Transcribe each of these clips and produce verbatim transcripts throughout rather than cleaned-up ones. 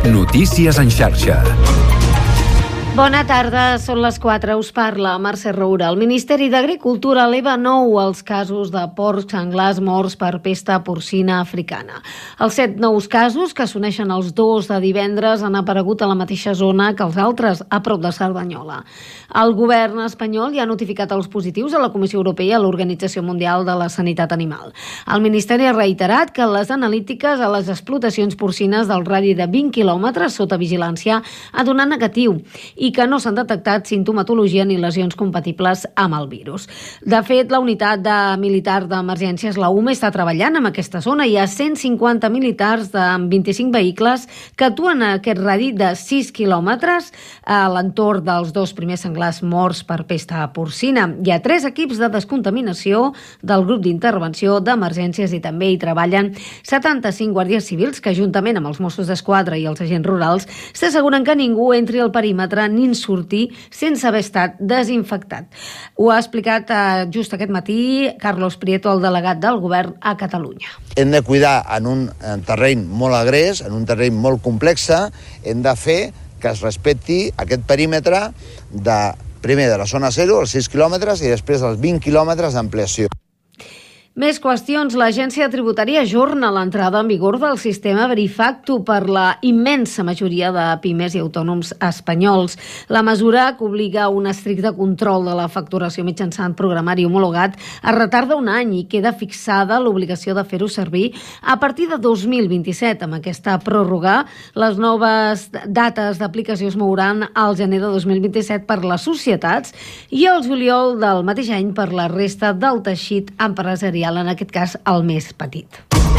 Notícies en xarxa. Bona tarda, són les quatre, us parla Mercè Roura. El Ministeri d'Agricultura eleva nou els casos de porcs senglars morts per pesta porcina africana. Els set nous casos, que s'uneixen als dos de divendres, han aparegut a la mateixa zona que els altres, a prop de Cerdanyola. El govern espanyol ja ha notificat els positius a la Comissió Europea i a l'Organització Mundial de la Sanitat Animal. El Ministeri ha reiterat que les analítiques a les explotacions porcines del radi de vint quilòmetres sota vigilància ha donat negatiu i que no s'han detectat sintomatologia ni lesions compatibles amb el virus. De fet, la unitat de militar d'emergències, la U M E, està treballant en aquesta zona. Hi ha cent cinquanta militars amb vint-i-cinc vehicles que actuen a aquest radi de sis quilòmetres a l'entorn dels dos primers senglars morts per pesta porcina. Hi ha tres equips de descontaminació del grup d'intervenció d'emergències i també hi treballen setanta-cinc guàrdies civils que, juntament amb els Mossos d'Esquadra i els agents rurals, s'asseguren que ningú entri al perímetre ni en sortir sense haver estat desinfectat. Ho ha explicat eh, just aquest matí Carlos Prieto, el delegat del govern a Catalunya. Hem de cuidar en un terreny molt agrés, en un terreny molt complex, hem de fer que es respecti aquest perímetre de, primer de la zona zero, els sis quilòmetres, i després els vint quilòmetres d'ampliació. Més qüestions. L'Agència Tributària ajorna l'entrada en vigor del sistema Verifactu per la immensa majoria de pimes i autònoms espanyols. La mesura, que obliga un estricte control de la facturació mitjançant programari homologat, es retarda un any i queda fixada l'obligació de fer-ho servir a partir de dos mil vint-i-set. Amb aquesta pròrroga, les noves dates d'aplicació es mouran al gener de dos mil vint-i-set per les societats i al juliol del mateix any per la resta del teixit empresarial, en aquest cas el més petit.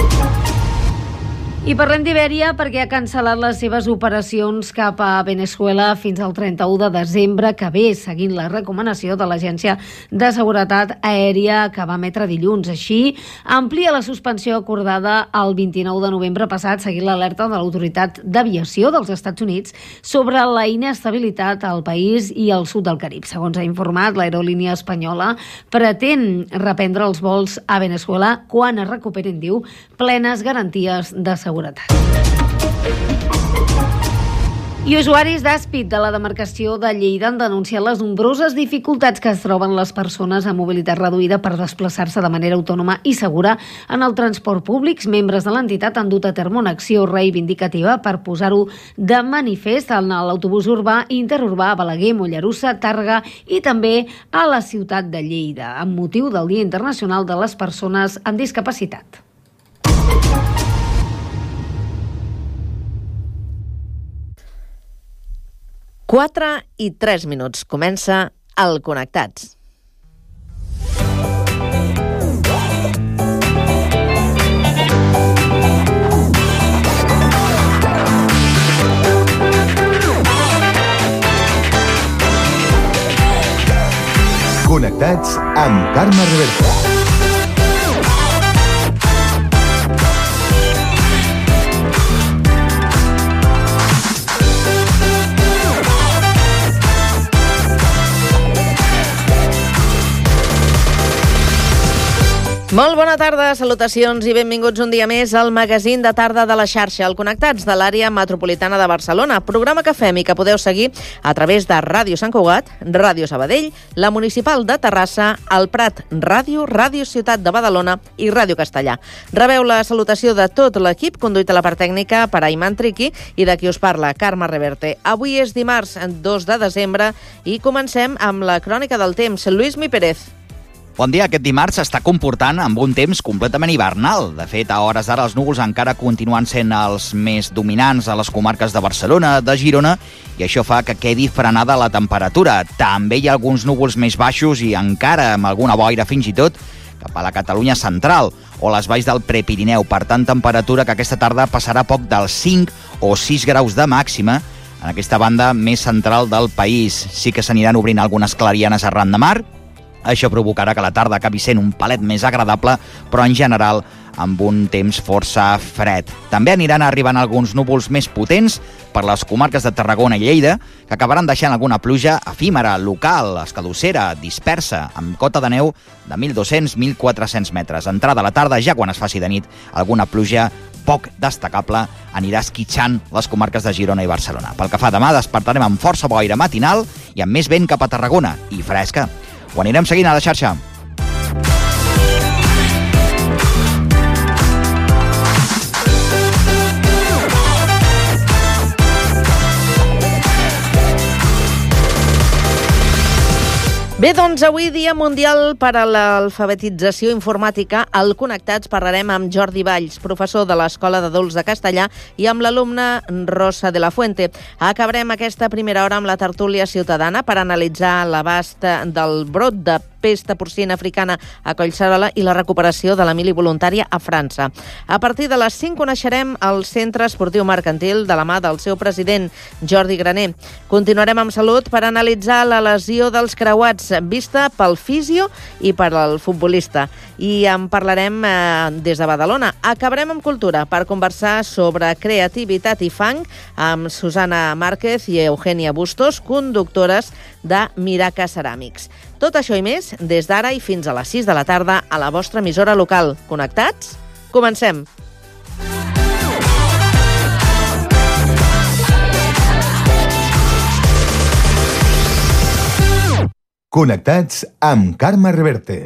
I parlem d'Ibèria perquè ha cancel·lat les seves operacions cap a Venezuela fins al trenta-u de desembre que ve, seguint la recomanació de l'Agència de Seguretat Aèria que va emetre dilluns. Així, amplia la suspensió acordada el vint-i-nou de novembre passat, seguint l'alerta de l'Autoritat d'Aviació dels Estats Units sobre la inestabilitat al país i al sud del Carib. Segons ha informat, l'aerolínia espanyola pretén reprendre els vols a Venezuela quan es recuperin, diu, plenes garanties de seguretat. I usuaris d'Àspid de la demarcació de Lleida han denunciat les nombroses dificultats que es troben les persones amb mobilitat reduïda per desplaçar-se de manera autònoma i segura en el transport públic. Membres de l'entitat han dut a terme una acció reivindicativa per posar-ho de manifest en l'autobús urbà i interurbà a Balaguer, Mollerussa, Tàrrega i també a la ciutat de Lleida, amb motiu del Dia Internacional de les Persones amb Discapacitat. quatre i tres minuts. Comença el Connectats. Connectats amb Carme Reverta. Molt bona tarda, salutacions i benvinguts un dia més al magazín de tarda de la xarxa, el Connectats de l'àrea metropolitana de Barcelona, programa que fem i que podeu seguir a través de Ràdio Sant Cugat, Ràdio Sabadell, la Municipal de Terrassa, el Prat Ràdio, Ràdio Ciutat de Badalona i Ràdio Castellà. Rebeu la salutació de tot l'equip, conduït a la part tècnica per Ayman Triqui i de qui us parla, Carme Reverte. Avui és dimarts dos de desembre i comencem amb la crònica del temps. Lluís Mi Pérez. Bon dia. Aquest dimarts s'està comportant amb un temps completament hivernal. De fet, a hores d'ara els núvols encara continuen sent els més dominants a les comarques de Barcelona, de Girona, i això fa que quedi frenada la temperatura. També hi ha alguns núvols més baixos i encara amb alguna boira fins i tot cap a la Catalunya central o les valls del Prepirineu. Per tant, temperatura que aquesta tarda passarà poc dels cinc o sis graus de màxima en aquesta banda més central del país. Sí que s'aniran obrint algunes clarianes arran de mar. Això provocarà que la tarda acabi sent un palet més agradable, però en general amb un temps força fred. També aniran arribant alguns núvols més potents per les comarques de Tarragona i Lleida, que acabaran deixant alguna pluja efímera, local, escadossera, dispersa, amb cota de neu de mil dos-cents a mil quatre-cents metres. Entrada a la tarda, ja quan es faci de nit, alguna pluja poc destacable anirà esquitxant les comarques de Girona i Barcelona. Pel que fa demà, despertarem amb força boira matinal i amb més vent cap a Tarragona i fresca. Ho anirem seguint a la xarxa. Bé, doncs avui dia mundial per a l'alfabetització informàtica. Al Connectats parlarem amb Jordi Valls, professor de l'Escola d'Adults de Castellà, i amb l'alumne Rosa de la Fuente. Acabarem aquesta primera hora amb la tertúlia ciutadana per analitzar l'abast del brot de pesta porcina africana a Collserola i la recuperació de la mili voluntària a França. A partir de les cinc coneixerem el Centre Esportiu Mercantil de la mà del seu president, Jordi Graner. Continuarem amb salut per analitzar la lesió dels creuats vista pel fisio i per al futbolista. I en parlarem eh, des de Badalona. Acabarem amb cultura per conversar sobre creativitat i fang amb Susana Márquez i Eugènia Bustos, conductores de Miraca Ceràmics. Tot això i més des d'ara i fins a les sis de la tarda a la vostra emissora local. Connectats? Comencem! Connectats amb Carme Reverte.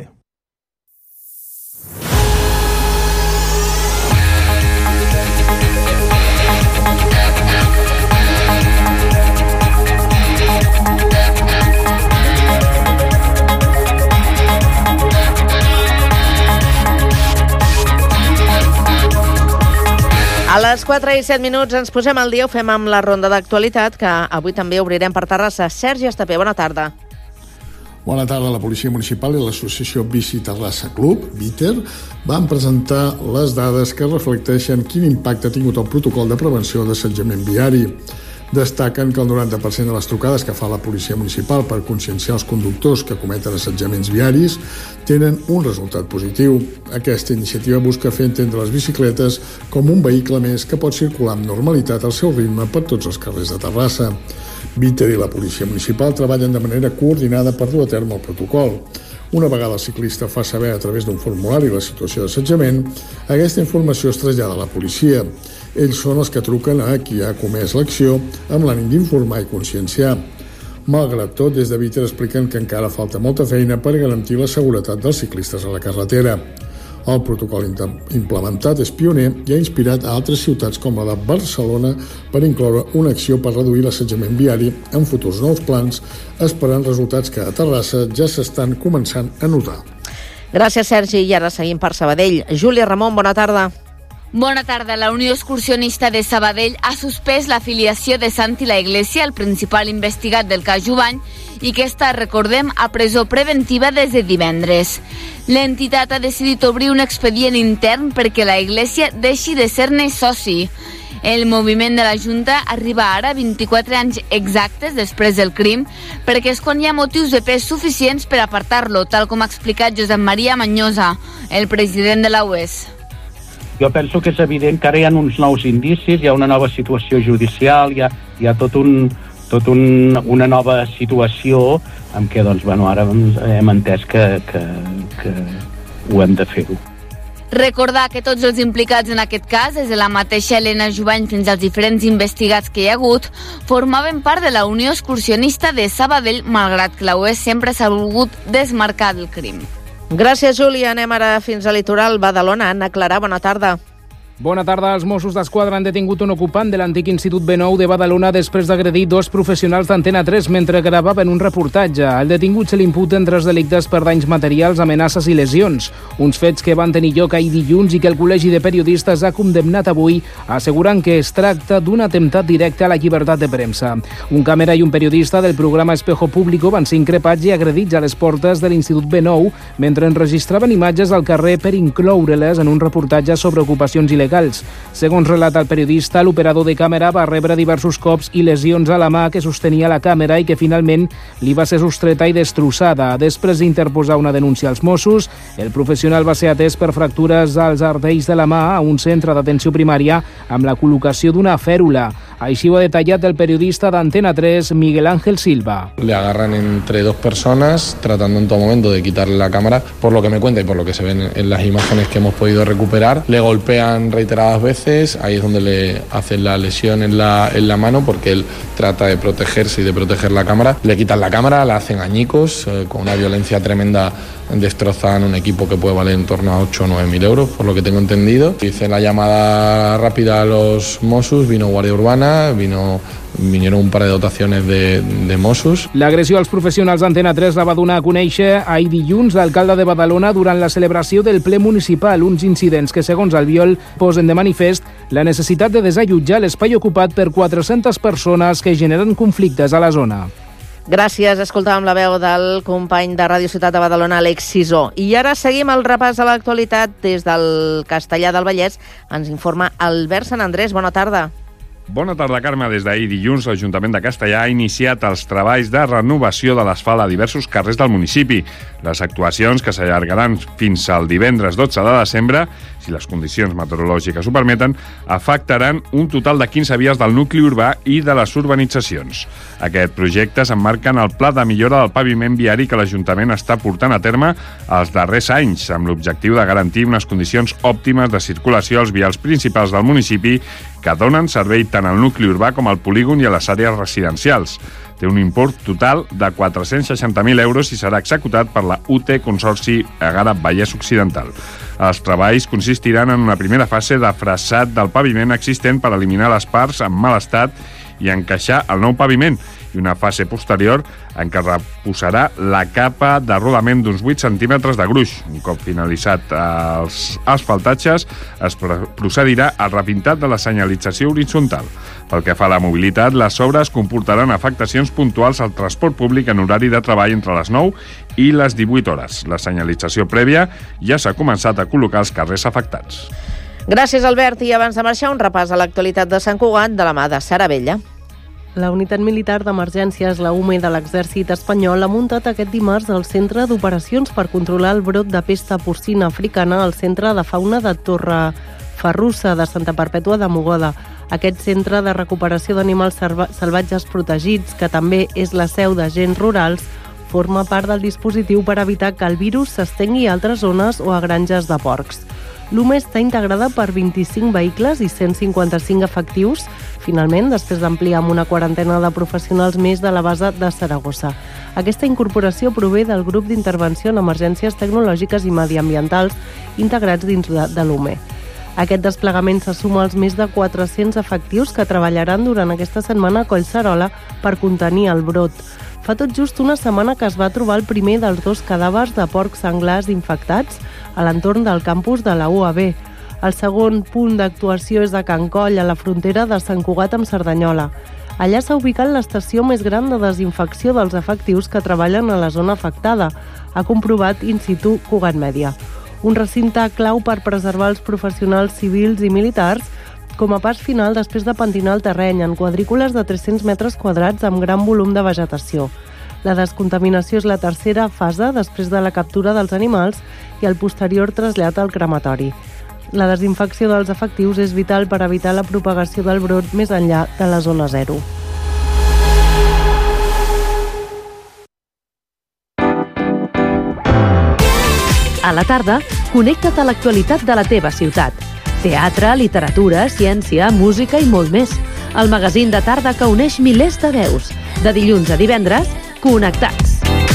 A les quatre i set minuts ens posem al dia, ho fem amb la ronda d'actualitat, que avui també obrirem per Terrassa. Sergi Estapé, bona tarda. Bona tarda. La Policia Municipal i l'Associació Bici Terrassa Club, BITER, van presentar les dades que reflecteixen quin impacte ha tingut el protocol de prevenció d'assetjament viari. Destaquen que el noranta per cent de les trucades que fa la Policia Municipal per conscienciar els conductors que cometen assetjaments viaris tenen un resultat positiu. Aquesta iniciativa busca fer entendre les bicicletes com un vehicle més que pot circular amb normalitat al seu ritme per tots els carrers de Terrassa. BITER i la Policia Municipal treballen de manera coordinada per dur a terme el protocol. Una vegada el ciclista fa saber a través d'un formulari la situació d'assetjament, aquesta informació es trasllada a la policia. Ells són els que truquen a qui ha comès l'acció amb l'ànim d'informar i conscienciar. Malgrat tot, des de BITER expliquen que encara falta molta feina per garantir la seguretat dels ciclistes a la carretera. El protocol implementat és pioner i ha inspirat a altres ciutats com la de Barcelona per incloure una acció per reduir l'assetjament viari en futurs nous plans, esperant resultats que a Terrassa ja s'estan començant a notar. Gràcies, Sergi. I ara seguim per Sabadell. Júlia Ramon, bona tarda. Bona tarda. La Unió Excursionista de Sabadell ha suspès l'afiliació de Santi la Iglesia, el principal investigat del cas Jubany, i que està, recordem, a presó preventiva des de divendres. L'entitat ha decidit obrir un expedient intern perquè la Iglesia deixi de ser-ne soci. El moviment de la Junta arriba ara, vint-i-quatre anys exactes després del crim, perquè és quan hi ha motius de pes suficients per apartar-lo, tal com ha explicat Josep Maria Manyosa, el president de la U E S. Jo penso que és evident que ara hi ha uns nous indicis, hi ha una nova situació judicial, hi ha, hi ha tot un, tot un, una nova situació en què doncs, bueno, ara hem entès que, que, que ho hem de fer-ho. Recordar que tots els implicats en aquest cas, des de la mateixa Helena Jubany fins als diferents investigats que hi ha hagut, formaven part de la Unió Excursionista de Sabadell, malgrat que la U E S sempre s'ha volgut desmarcar del crim. Gràcies, Júlia. Anem ara fins a Litoral, Badalona. Anna Clara, bona tarda. Bona tarda. Els Mossos d'Esquadra han detingut un ocupant de l'antic Institut B nou de Badalona després d'agredir dos professionals d'Antena tres mentre gravaven un reportatge. Al detingut se li imputen tres delictes per danys materials, amenaces i lesions. Uns fets que van tenir lloc ahir dilluns i que el Col·legi de Periodistes ha condemnat avui, assegurant que es tracta d'un atemptat directe a la llibertat de premsa. Un càmera i un periodista del programa Espejo Público van ser increpats i agredits a les portes de l'Institut B nou mentre enregistraven imatges al carrer per incloure-les en un reportatge sobre ocupacions il·legals. Segons relata el periodista, l'operador de càmera va rebre diversos cops i lesions a la mà que sostenia la càmera i que finalment li va ser sostreta i destrossada. Després d'interposar una denúncia als Mossos, el professional va ser atès per fractures als artells de la mà a un centre d'atenció primària amb la col·locació d'una fèrula. Així ho ha detallat el periodista d'Antena tres, Miguel Ángel Silva. Le agarran entre dos personas, tratando en todo momento de quitarle la cámara, por lo que me cuenta y por lo que se ven en las imágenes que hemos podido recuperar. Le golpean reiteradas veces, ahí es donde le hacen la lesión en la, en la mano, porque él trata de protegerse y de proteger la cámara. Le quitan la cámara, la hacen añicos, eh, con una violencia tremenda destrozan un equipo que puede valer en torno a ocho o nueve mil euros, por lo que tengo entendido. Hice la llamada rápida a los Mossos, vino Guàrdia Urbana, vino, vinieron un par de dotaciones de, de Mossos. L'agressió als professionals d'Antena tres la va donar a conèixer ahir dilluns l'alcalde de Badalona durant la celebració del ple municipal, uns incidents que, segons Albiol, posen de manifest la necessitat de desallotjar l'espai ocupat per quatre-centes persones que generen conflictes a la zona. Gràcies, escoltàvem la veu del company de Ràdio Ciutat de Badalona, Àlex Sisó. I ara seguim el repàs a l'actualitat des del Castellar del Vallès. Ens informa Albert Sant Andrés. Bona tarda. Bona tarda, Carme. Des d'ahir dilluns, l'Ajuntament de Castellar ha iniciat els treballs de renovació de l'asfalt a diversos carrers del municipi. Les actuacions, que s'allargaran fins al divendres dotze de desembre, si les condicions meteorològiques ho permeten, afectaran un total de quinze vies del nucli urbà i de les urbanitzacions. Aquest projecte s'emmarca en el pla de millora del paviment viari que l'Ajuntament està portant a terme els darrers anys, amb l'objectiu de garantir unes condicions òptimes de circulació als vials principals del municipi que donen servei tant al nucli urbà com al polígon i a les àrees residencials. Té un import total de quatre-cents seixanta mil euros i serà executat per la U T Consorci Egara Vallès Occidental. Els treballs consistiran en una primera fase de fressat del paviment existent per eliminar les parts en mal estat i encaixar el nou paviment, i una fase posterior en què reposarà la capa de rodament d'uns vuit centímetres de gruix. Un cop finalitzat els asfaltatges, es procedirà al repintat de la senyalització horitzontal. Pel que fa a la mobilitat, les obres comportaran afectacions puntuals al transport públic en horari de treball entre les nou i les divuit hores. La senyalització prèvia ja s'ha començat a col·locar als carrers afectats. Gràcies, Albert. I abans de marxar, un repàs a l'actualitat de Sant Cugat de la mà de Sara Vella. La Unitat Militar d'Emergències, la U M E de l'Exèrcit Espanyol, ha muntat aquest dimarts el Centre d'Operacions per controlar el brot de pesta porcina africana al Centre de Fauna de Torreferrussa de Santa Perpètua de Mogoda. Aquest centre de recuperació d'animals salvatges protegits, que també és la seu d'agents rurals, forma part del dispositiu per evitar que el virus s'estengui a altres zones o a granges de porcs. L'U M E està integrada per vint-i-cinc vehicles i cent cinquanta-cinc efectius, finalment, després d'ampliar amb una quarantena de professionals més de la base de Saragossa. Aquesta incorporació prové del grup d'intervenció en emergències tecnològiques i mediambientals integrats dins de, de l'U M E. Aquest desplegament se suma als més de quatre-cents efectius que treballaran durant aquesta setmana a Collserola per contenir el brot. Fa tot just una setmana que es va trobar el primer dels dos cadàvers de porcs senglars infectats a l'entorn del campus de la U A B. El segon punt d'actuació és a Can Coll, a la frontera de Sant Cugat amb Cerdanyola. Allà s'ha ubicat l'estació més gran de desinfecció dels efectius que treballen a la zona afectada, ha comprovat in situ Cugat Mèdia. Un recinte clau per preservar els professionals civils i militars com a pas final després de pentinar el terreny en quadrícules de tres-cents metres quadrats amb gran volum de vegetació. La descontaminació és la tercera fase després de la captura dels animals i el posterior trasllat al crematori. La desinfecció dels efectius és vital per evitar la propagació del brot més enllà de la zona zero. A la tarda, connecta't a l'actualitat de la teva ciutat. Teatre, literatura, ciència, música i molt més. El magazín de tarda que uneix milers de veus. De dilluns a divendres, Connectats.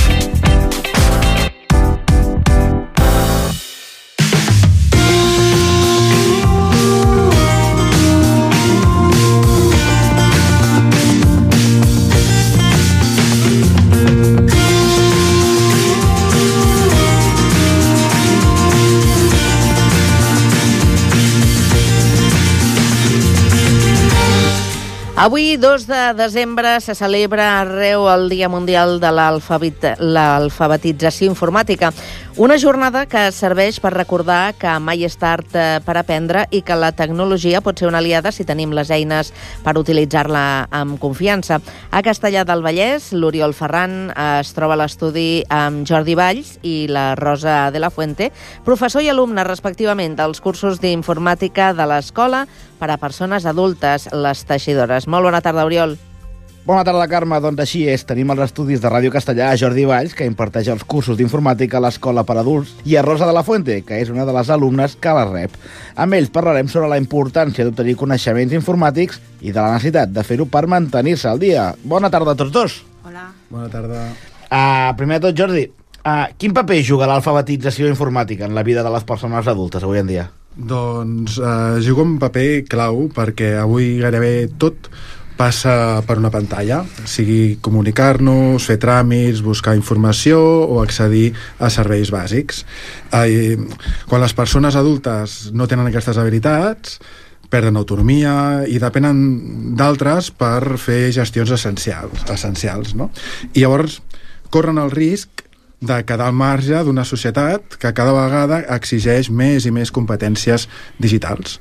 Avui, dos de desembre, se celebra arreu el Dia Mundial de l'Alfabetització Informàtica, una jornada que serveix per recordar que mai és tard per aprendre i que la tecnologia pot ser una aliada si tenim les eines per utilitzar-la amb confiança. A Castellar del Vallès, l'Oriol Ferran es troba a l'estudi amb Jordi Valls i la Rosa de la Fuente, professor i alumne respectivament dels cursos d'informàtica de l'escola per a persones adultes, les teixidores. Terrades. Molt bona tarda, Oriol. Bona tarda, Carme. Doncs així és. Tenim els estudis de Ràdio Castellà a Jordi Valls, que imparteix els cursos d'informàtica a l'Escola per Adults, i a Rosa de la Fuente, que és una de les alumnes que la rep. Amb ells parlarem sobre la importància d'obtenir coneixements informàtics i de la necessitat de fer-ho per mantenir-se al dia. Bona tarda a tots dos. Hola. Bona tarda. Uh, primer de tot, Jordi, uh, quin paper juga l'alfabetització informàtica en la vida de les persones adultes avui en dia? Doncs uh, juga un paper clau, perquè avui gairebé tot passa per una pantalla, sigui comunicar-nos, fer tràmits, buscar informació o accedir a serveis bàsics. Eh, quan les persones adultes no tenen aquestes habilitats, perden autonomia i depenen d'altres per fer gestions essencials, essencials, no? I llavors corren el risc de quedar al marge d'una societat que cada vegada exigeix més i més competències digitals.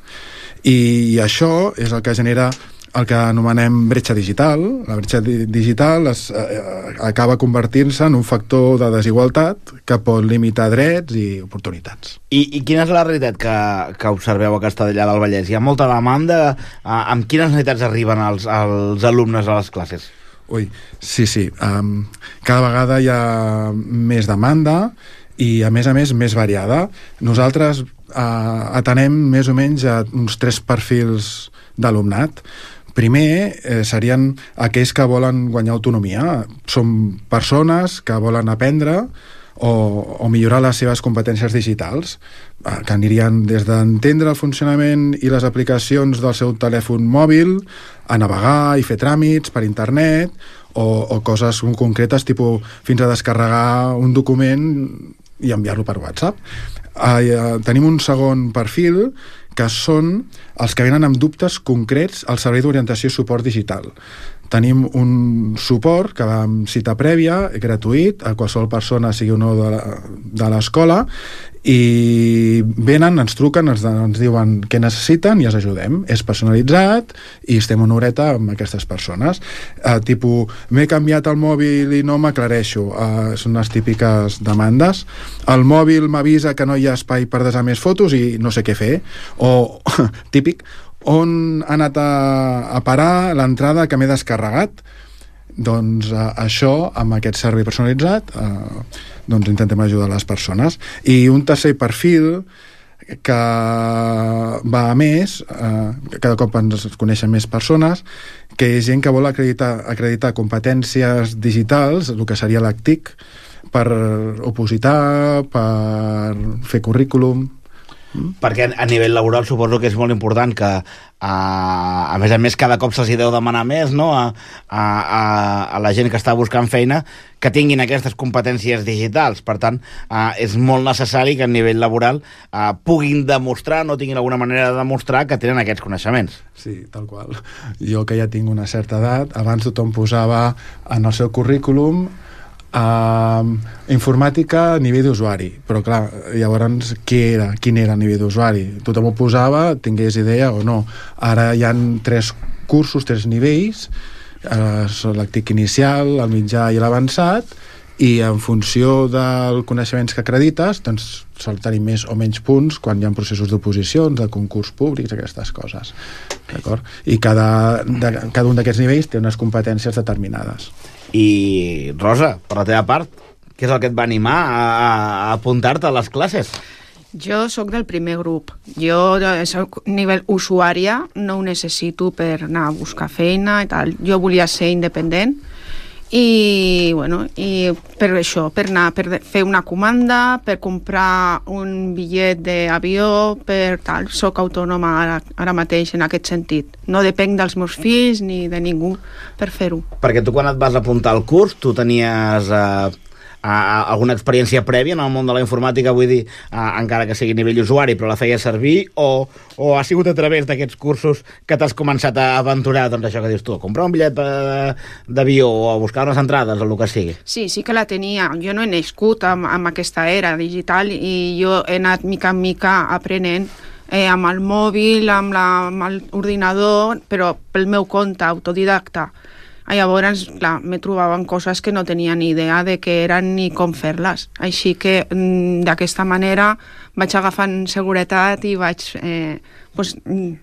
I això és el que genera el que anomenem bretxa digital. La bretxa di digital es, eh, acaba convertint-se en un factor de desigualtat que pot limitar drets i oportunitats. I, i quina és la realitat que, que observeu a Castellar del Vallès? Hi ha molta demanda? Eh, amb quines necessitats arriben els, els alumnes a les classes? Ui, sí, sí. Um, cada vegada hi ha més demanda i, a més a més, més variada. Nosaltres uh, atenem més o menys a uns tres perfils d'alumnat. Primer, eh, serien aquells que volen guanyar autonomia. Són persones que volen aprendre o, o millorar les seves competències digitals, eh, que anirien des d'entendre el funcionament i les aplicacions del seu telèfon mòbil, a navegar i fer tràmits per internet, o, o coses concretes, tipus fins a descarregar un document i enviar-lo per WhatsApp. Eh, tenim un segon perfil, que són els que venen amb dubtes concrets al servei d'orientació i suport digital. Tenim un suport que va amb cita prèvia, gratuït, a qualsevol persona, sigui o no de l'escola, i venen, ens truquen, ens, ens diuen què necessiten i els ajudem. És personalitzat i estem una horeta amb aquestes persones. Eh, tipus, m'he canviat el mòbil i no m'aclareixo. Eh, són les típiques demandes. El mòbil m'avisa que no hi ha espai per desar més fotos i no sé què fer. O, típic, on ha anat a, a parar l'entrada que m'he descarregat? Doncs eh, això, amb aquest servei personalitzat, eh, doncs intentem ajudar les persones. I un tercer perfil que va a més, eh, cada cop ens coneixen més persones, que és gent que vol acreditar, acreditar competències digitals, el que seria l'A C T I C, per opositar, per fer currículum. Perquè a nivell laboral suposo que és molt important que a, a més a més cada cop se'ls deu demanar més, no? a, a, a la gent que està buscant feina que tinguin aquestes competències digitals. Per tant, a, és molt necessari que a nivell laboral a, puguin demostrar, no tinguin alguna manera de demostrar que tenen aquests coneixements. Sí, tal qual. Jo que ja tinc una certa edat, abans tothom posava en el seu currículum Uh, informàtica a nivell d'usuari, però clar, llavors què era? Quin era a nivell d'usuari? Tothom ho posava, tingués idea o no. Ara hi ha tres cursos, tres nivells, uh, són l'A C T I C inicial, el mitjà i l'avançat, i en funció dels coneixements que acredites, doncs sol tenir més o menys punts quan hi ha processos d'oposicions, de concurs públics, aquestes coses. D'acord? I cada, de, cada un d'aquests nivells té unes competències determinades. I, Rosa, per la teva part, què és el que et va animar a, a apuntar-te a les classes? Jo sóc del primer grup. Jo, soc nivell usuària, no ho necessito per anar a buscar feina i tal. Jo volia ser independent i, bueno, i per això, per anar, per fer una comanda, per comprar un bitllet d'avió, per tal. Soc autònoma ara, ara mateix en aquest sentit. No depenc dels meus fills ni de ningú per fer-ho. Perquè tu quan et vas apuntar al curs, tu tenies eh, a, alguna experiència prèvia en el món de la informàtica, vull dir, a, encara que sigui a nivell usuari, però la feies servir, o, o ha sigut a través d'aquests cursos que t'has començat a aventurar, doncs això que dius tu, a comprar un bitllet d'avió o a buscar unes entrades o el que sigui? Sí, sí que la tenia. Jo no he nascut amb, amb aquesta era digital i jo he anat mica en mica aprenent eh, amb el mòbil, amb l'ordinador, però pel meu compte, autodidacta. I llavors, clar, me trobaven coses que no tenia ni idea de què eren ni com fer-les. Així que, d'aquesta manera, vaig agafant seguretat i vaig eh, pues,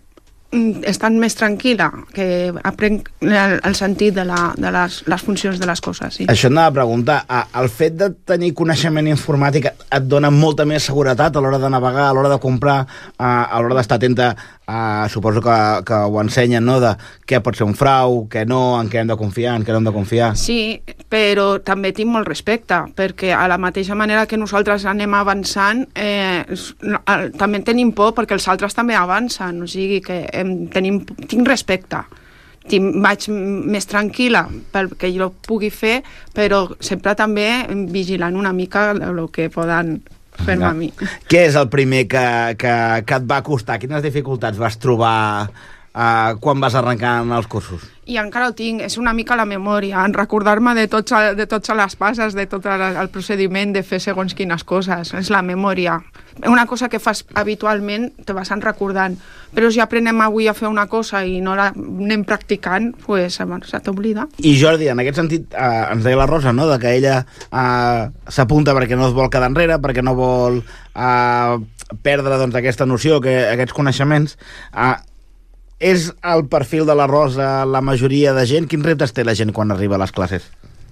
estant més tranquil·la, que aprenc el, el sentit de, la, de les, les funcions de les coses. Sí. Això anava a preguntar, el fet de tenir coneixement informàtic et dona molta més seguretat a l'hora de navegar, a l'hora de comprar, a l'hora d'estar atenta, a, suposo que, que ho ensenyen, no?, de què pot ser un frau, què no, en què hem de confiar, en què no hem de confiar. Sí, però també tinc molt respecte, perquè a la mateixa manera que nosaltres anem avançant, eh, també tenim por perquè els altres també avancen, o sigui que em, tenim, tinc respecte. Tinc, vaig més tranquil·la perquè jo pugui fer, però sempre també vigilant una mica el que poden fer-me a mi. Què és el primer que, que, que et va costar? Quines dificultats vas trobar uh, quan vas arrencar els cursos? I encara ho tinc, és una mica la memòria, en recordar-me de, tots, de totes les passes, de tot el, el procediment de fer segons quines coses, és la memòria. Una cosa que fas habitualment te vas recordant, però si aprenem avui a fer una cosa i no la anem practicant, pues, se t'oblida. I Jordi, en aquest sentit, eh, ens deia la Rosa, no?, de que ella eh, s'apunta perquè no es vol quedar enrere, perquè no vol eh, perdre doncs, aquesta noció, que, aquests coneixements. Eh, és el perfil de la Rosa la majoria de gent? Quins reptes té la gent quan arriba a les classes?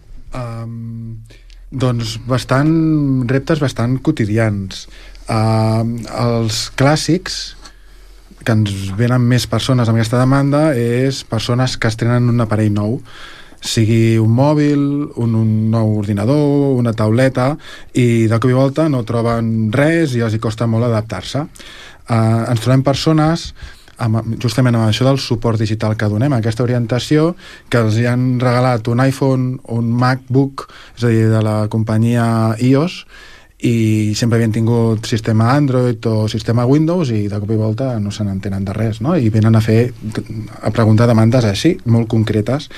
Um, doncs bastant reptes bastant quotidians. Uh, els clàssics que ens venen més persones amb aquesta demanda és persones que estrenen un aparell nou, sigui un mòbil, un, un nou ordinador, una tauleta, i de cop i volta no troben res i els hi costa molt adaptar-se. Uh, ens trobem persones amb, justament amb això del suport digital que donem, aquesta orientació, que els hi han regalat un iPhone, un MacBook, és a dir, de la companyia i o essa, i sempre havien tingut sistema Android o sistema Windows i de cop i volta no se n'entenen de res, no? I venen a fer, a preguntar demandes així, molt concretes.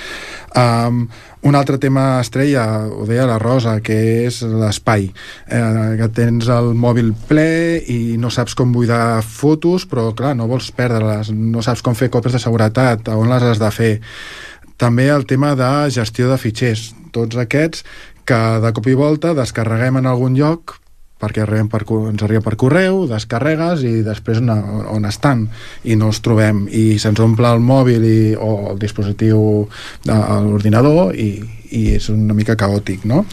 Um, un altre tema estrella, ho deia la Rosa, que és l'espai, eh, que tens el mòbil ple i no saps com buidar fotos, però clar, no vols perdre-les, no saps com fer còpies de seguretat, on les has de fer. També el tema de gestió de fitxers, tots aquests que de cop i volta descarreguem en algun lloc perquè per, ens arriba per correu, descarregues i després on, on estan i no els trobem i se'ns omple el mòbil i, o el dispositiu de l'ordinador i, i és una mica caòtic, no?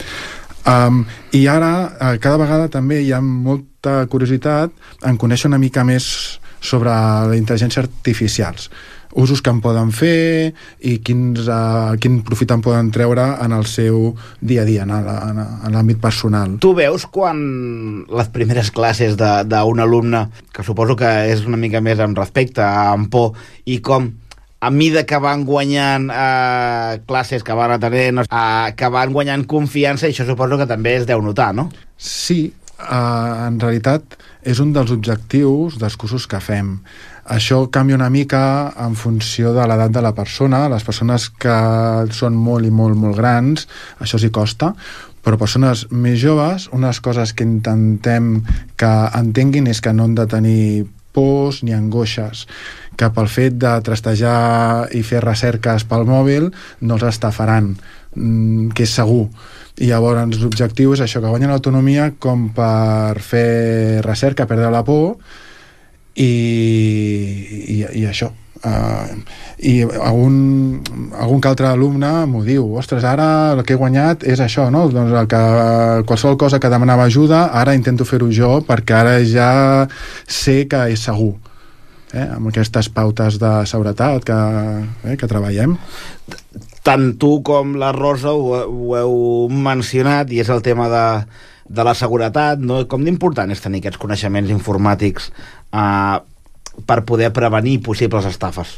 Um, i ara cada vegada també hi ha molta curiositat en conèixer una mica més sobre la intel·ligència artificials, usos que en poden fer i quins, uh, quin profit en poden treure en el seu dia a dia, en l'àmbit personal. Tu veus quan les primeres classes d'un alumne, que suposo que és una mica més amb respecte, amb por, i com a mida que van guanyant eh, classes, que van atenent, eh, que van guanyant confiança, i això suposo que també es deu notar, no? Sí, uh, en realitat és un dels objectius dels cursos que fem. Això canvia una mica en funció de l'edat de la persona. Les persones que són molt i molt, molt grans, això s'hi costa, però persones més joves, unes coses que intentem que entenguin és que no han de tenir pors ni angoixes, que pel fet de trastejar i fer recerques pel mòbil no els estafaran, que és segur. I llavors l'objectiu és això, que guanyen autonomia com per fer recerca, perdre la por, i, i, i això uh, i algun, algun que altre alumne m'ho diu, ostres, ara el que he guanyat és això, no? Doncs el que, qualsevol cosa que demanava ajuda ara intento fer-ho jo perquè ara ja sé que és segur, eh? Amb aquestes pautes de seguretat que, eh, que treballem. Tant tu com la Rosa ho, ho heu mencionat, i és el tema de de la seguretat, no? Com d'important és tenir aquests coneixements informàtics eh, per poder prevenir possibles estafes?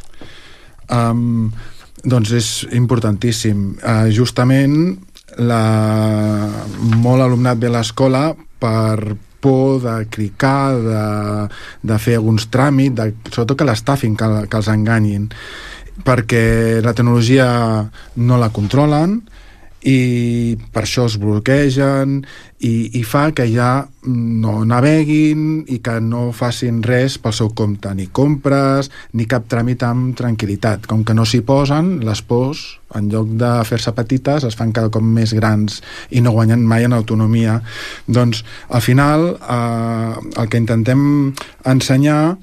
Um, doncs és importantíssim. Uh, justament la... molt alumnat ve a l'escola per por de clicar, de, de fer alguns tràmits, de, sobretot que l'estafin, que, que els enganyin, perquè la tecnologia no la controlen i per això es bloquegen i, i fa que ja no naveguin i que no facin res pel seu compte, ni compres ni cap tràmit amb tranquil·litat. Com que no s'hi posen, les pors en lloc de fer-se petites es fan cada cop més grans i no guanyen mai en autonomia. Doncs al final eh, el que intentem ensenyar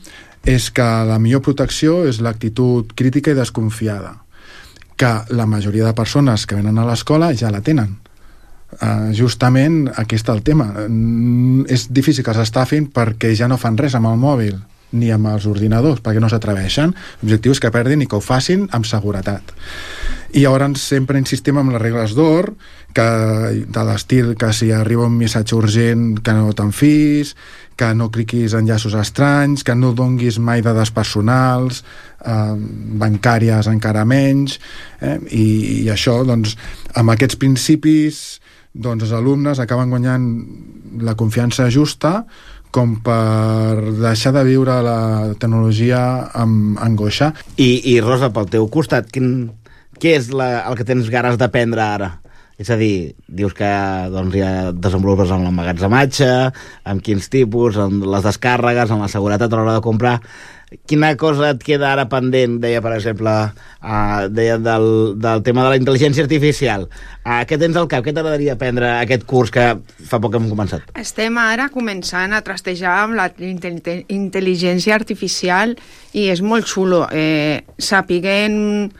és que la millor protecció és l'actitud crítica i desconfiada, que la majoria de persones que venen a l'escola ja la tenen. Uh, justament aquí està el tema. Mm, és difícil que s'estafin perquè ja no fan res amb el mòbil ni amb els ordinadors, perquè no s'atreveixen. L'objectiu és que perdin i que ho facin amb seguretat. I llavors sempre insistim en les regles d'or, que, de l'estil que si arriba un missatge urgent que no te'n fiïs, que no cliquis en llaços estranys, que no donguis mai dades personals, eh, bancàries encara menys, eh? I, i això, doncs, amb aquests principis, doncs els alumnes acaben guanyant la confiança justa com per deixar de viure la tecnologia amb angoixa. I, i Rosa, pel teu costat, quin, què és la, el que tens ganes d'aprendre ara? És a dir, dius que doncs, ja desenvolupes amb l'emmagatzematge, amb quins tipus, amb les descàrregues, amb la seguretat a l'hora de comprar. Quina cosa et queda ara pendent? Deia, per exemple, uh, deia del, del tema de la intel·ligència artificial. Uh, què tens al cap? Què t'agradaria aprendre aquest curs que fa poc que hem començat? Estem ara començant a trastejar amb la intel·ligència artificial i és molt xulo. Eh, sapiguem...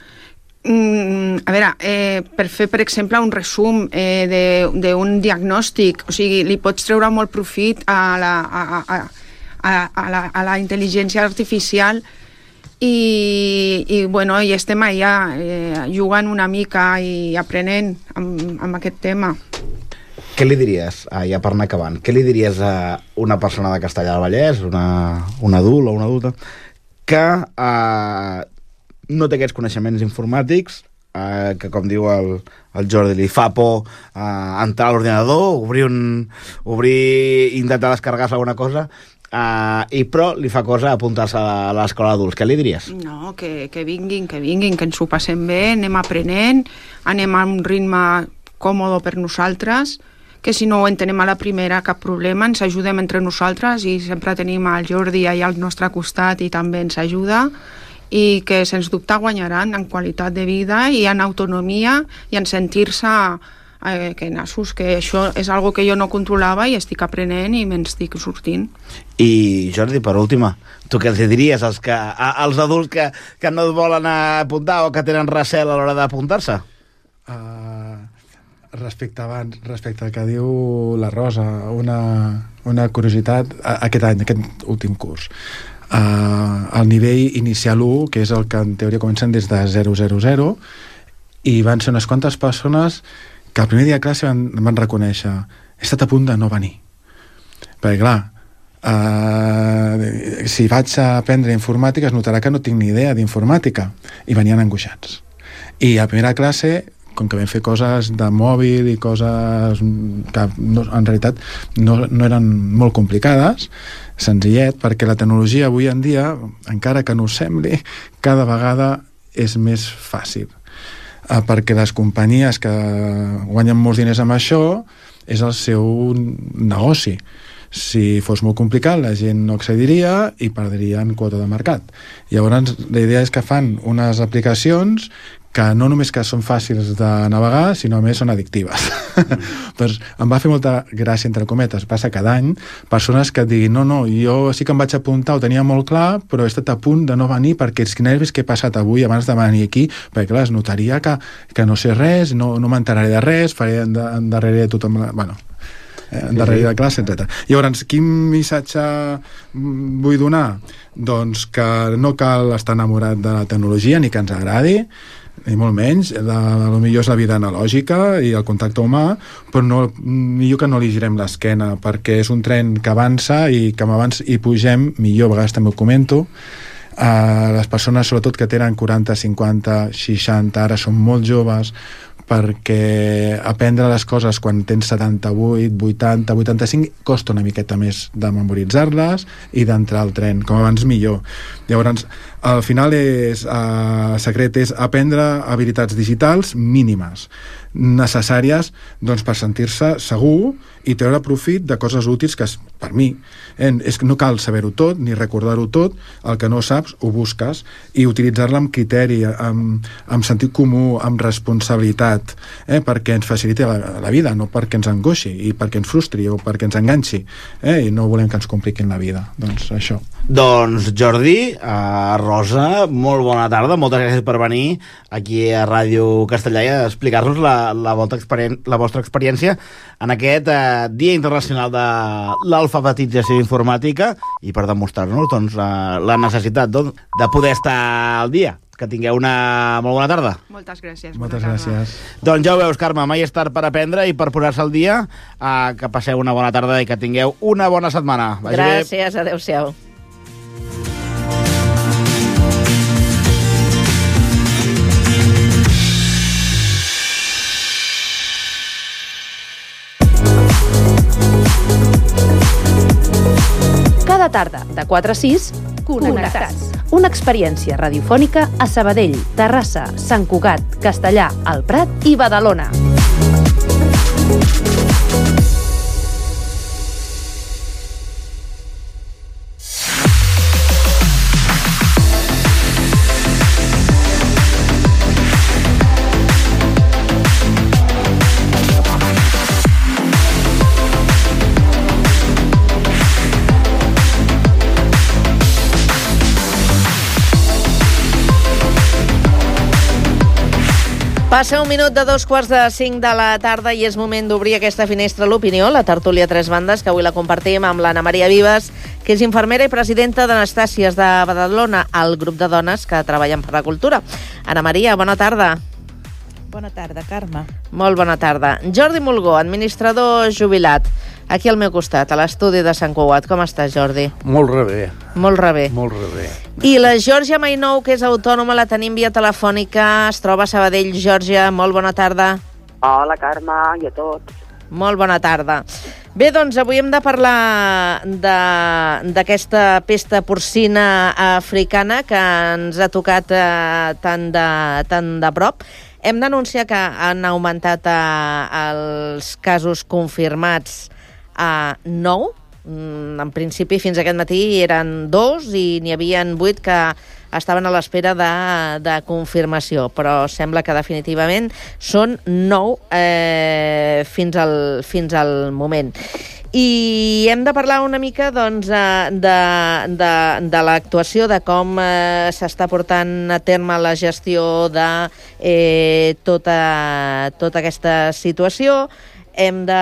Mm, a veure, eh, per fer, per exemple, un resum eh, d'un diagnòstic, o sigui, li pots treure molt profit a la, a, a, a, a la, a la intel·ligència artificial i, i, bueno, i estem allà eh, jugant una mica i aprenent amb, amb aquest tema. Què li diries, ah, ja per anar acabant, què li diries a una persona de Castellar del Vallès, una, un adult o una adulta, que... Eh, no té aquests coneixements informàtics, eh, que com diu el, el Jordi, li fa por eh, entrar a l'ordinador, obrir un... obrir, intentar descarregar-se alguna cosa, eh, i però li fa cosa apuntar-se a l'escola d'adults. Què li diries? No, que, que vinguin, que vinguin, que ens ho passem bé, anem aprenent, anem a un ritme còmode per nosaltres, que si no ho entenem a la primera, cap problema, ens ajudem entre nosaltres i sempre tenim el Jordi allà al nostre costat i també ens ajuda, i que sens dubte guanyaran en qualitat de vida i en autonomia i en sentir-se eh, que nassos, que això és algo que jo no controlava i estic aprenent i me'n estic sortint. I Jordi, per última, tu què els diries als, que, a, als adults que, que no es volen apuntar o que tenen recel a l'hora d'apuntar-se? Uh, respecte abans, respecte al que diu la Rosa, una, una curiositat, aquest any, aquest últim curs. Uh, el nivell inicial u, que és el que en teoria comencen des de zero zero zero, i van ser unes quantes persones que el primer dia de classe van, van reconèixer he estat a punt de no venir, perquè clar, uh, si vaig a aprendre informàtica es notarà que no tinc ni idea d'informàtica, i venien angoixats. I a primera classe, com que vam fer coses de mòbil i coses que no, en realitat no, no eren molt complicades, senzillet, perquè la tecnologia avui en dia, encara que no ho sembli, cada vegada és més fàcil. Eh, perquè les companyies que guanyen molts diners amb això és el seu negoci. Si fos molt complicat, la gent no accediria i perdrien quota de mercat. Llavors, la idea és que fan unes aplicacions que no només que són fàcils de navegar, sinó a més són addictives. Mm. Doncs em va fer molta gràcia, entre cometes, passa cada any, persones que diguin, no, no, jo sí que em vaig apuntar, ho tenia molt clar, però he estat a punt de no venir perquè els nervis que he passat avui abans de venir aquí, perquè clar, es notaria que, que no sé res, no, no m'enteraré de res, faré endarrere de tothom... Bueno, endarrere de classe, etcètera. Llavors, quin missatge vull donar? Doncs que no cal estar enamorat de la tecnologia ni que ens agradi, ni molt menys, la, la millor és la vida analògica i el contacte humà, però no, millor que no li girem l'esquena, perquè és un tren que avança i que abans hi pugem, millor, a vegades també ho comento, uh, les persones sobretot que tenen quaranta, cinquanta, seixanta, ara són molt joves, perquè aprendre les coses quan tens setanta-vuit, vuitanta, vuitanta-cinc costa una miqueta més de memoritzar-les i d'entrar al tren, com abans millor. Llavors, al final és, eh, el secret és aprendre habilitats digitals mínimes, necessàries doncs, per sentir-se segur i treure profit de coses útils que, per mi, eh, és que no cal saber-ho tot ni recordar-ho tot, el que no saps ho busques i utilitzar-la amb criteri, amb, amb sentit comú, amb responsabilitat. utilitat eh, perquè ens faciliti la, la vida, no perquè ens angoixi i perquè ens frustri o perquè ens enganxi, eh, i no volem que ens compliquin la vida. Doncs això. Doncs Jordi, uh, Rosa, molt bona tarda, moltes gràcies per venir aquí a Ràdio Castellà i a explicar-nos la, la, la vostra experiència en aquest uh, Dia Internacional de l'Alfabetització Informàtica i per demostrar-nos doncs, la, la necessitat doncs, de poder estar al dia. Que tingueu una molt bona tarda. Moltes gràcies. Moltes gràcies. Doncs ja ho veus, Carme, mai és tard per aprendre i per posar-se al dia. Uh, que passeu una bona tarda i que tingueu una bona setmana. Vagi gràcies, bé. Adéu-siau. Cada tarda, de quatre a sis, Connectats. Una experiència radiofònica a Sabadell, Terrassa, Sant Cugat, Castellà, El Prat i Badalona. Passa un minut de dos quarts de cinc de la tarda i és moment d'obrir aquesta finestra a l'opinió, la tertúlia Tres Bandes, que avui la compartim amb l'Anna Maria Vives, que és infermera i presidenta d'Anastàcies de Badalona, el grup de dones que treballen per la cultura. Anna Maria, bona tarda. Bona tarda, Carme. Molt bona tarda. Jordi Mulgó, administrador jubilat, aquí al meu costat, a l'estudi de Sant Cugat. Com estàs, Jordi? Molt rebé. Molt rebé. Molt rebé. I la Georgia Mainou, que és autònoma, la tenim via telefònica, es troba a Sabadell. Georgia, molt bona tarda. Hola, Carme, i a tots. Molt bona tarda. Bé, doncs avui hem de parlar d'aquesta pesta porcina africana que ens ha tocat eh, tan, de, tan de prop. Hem d'anunciar que han augmentat eh, els casos confirmats a nou. En principi, fins aquest matí eren dos i n'hi havia vuit que estaven a l'espera de, de confirmació, però sembla que definitivament són nou eh, fins, al, fins al moment. I hem de parlar una mica doncs, de, de, de l'actuació, de com eh, s'està portant a terme la gestió de eh, tota, tota aquesta situació. Hem de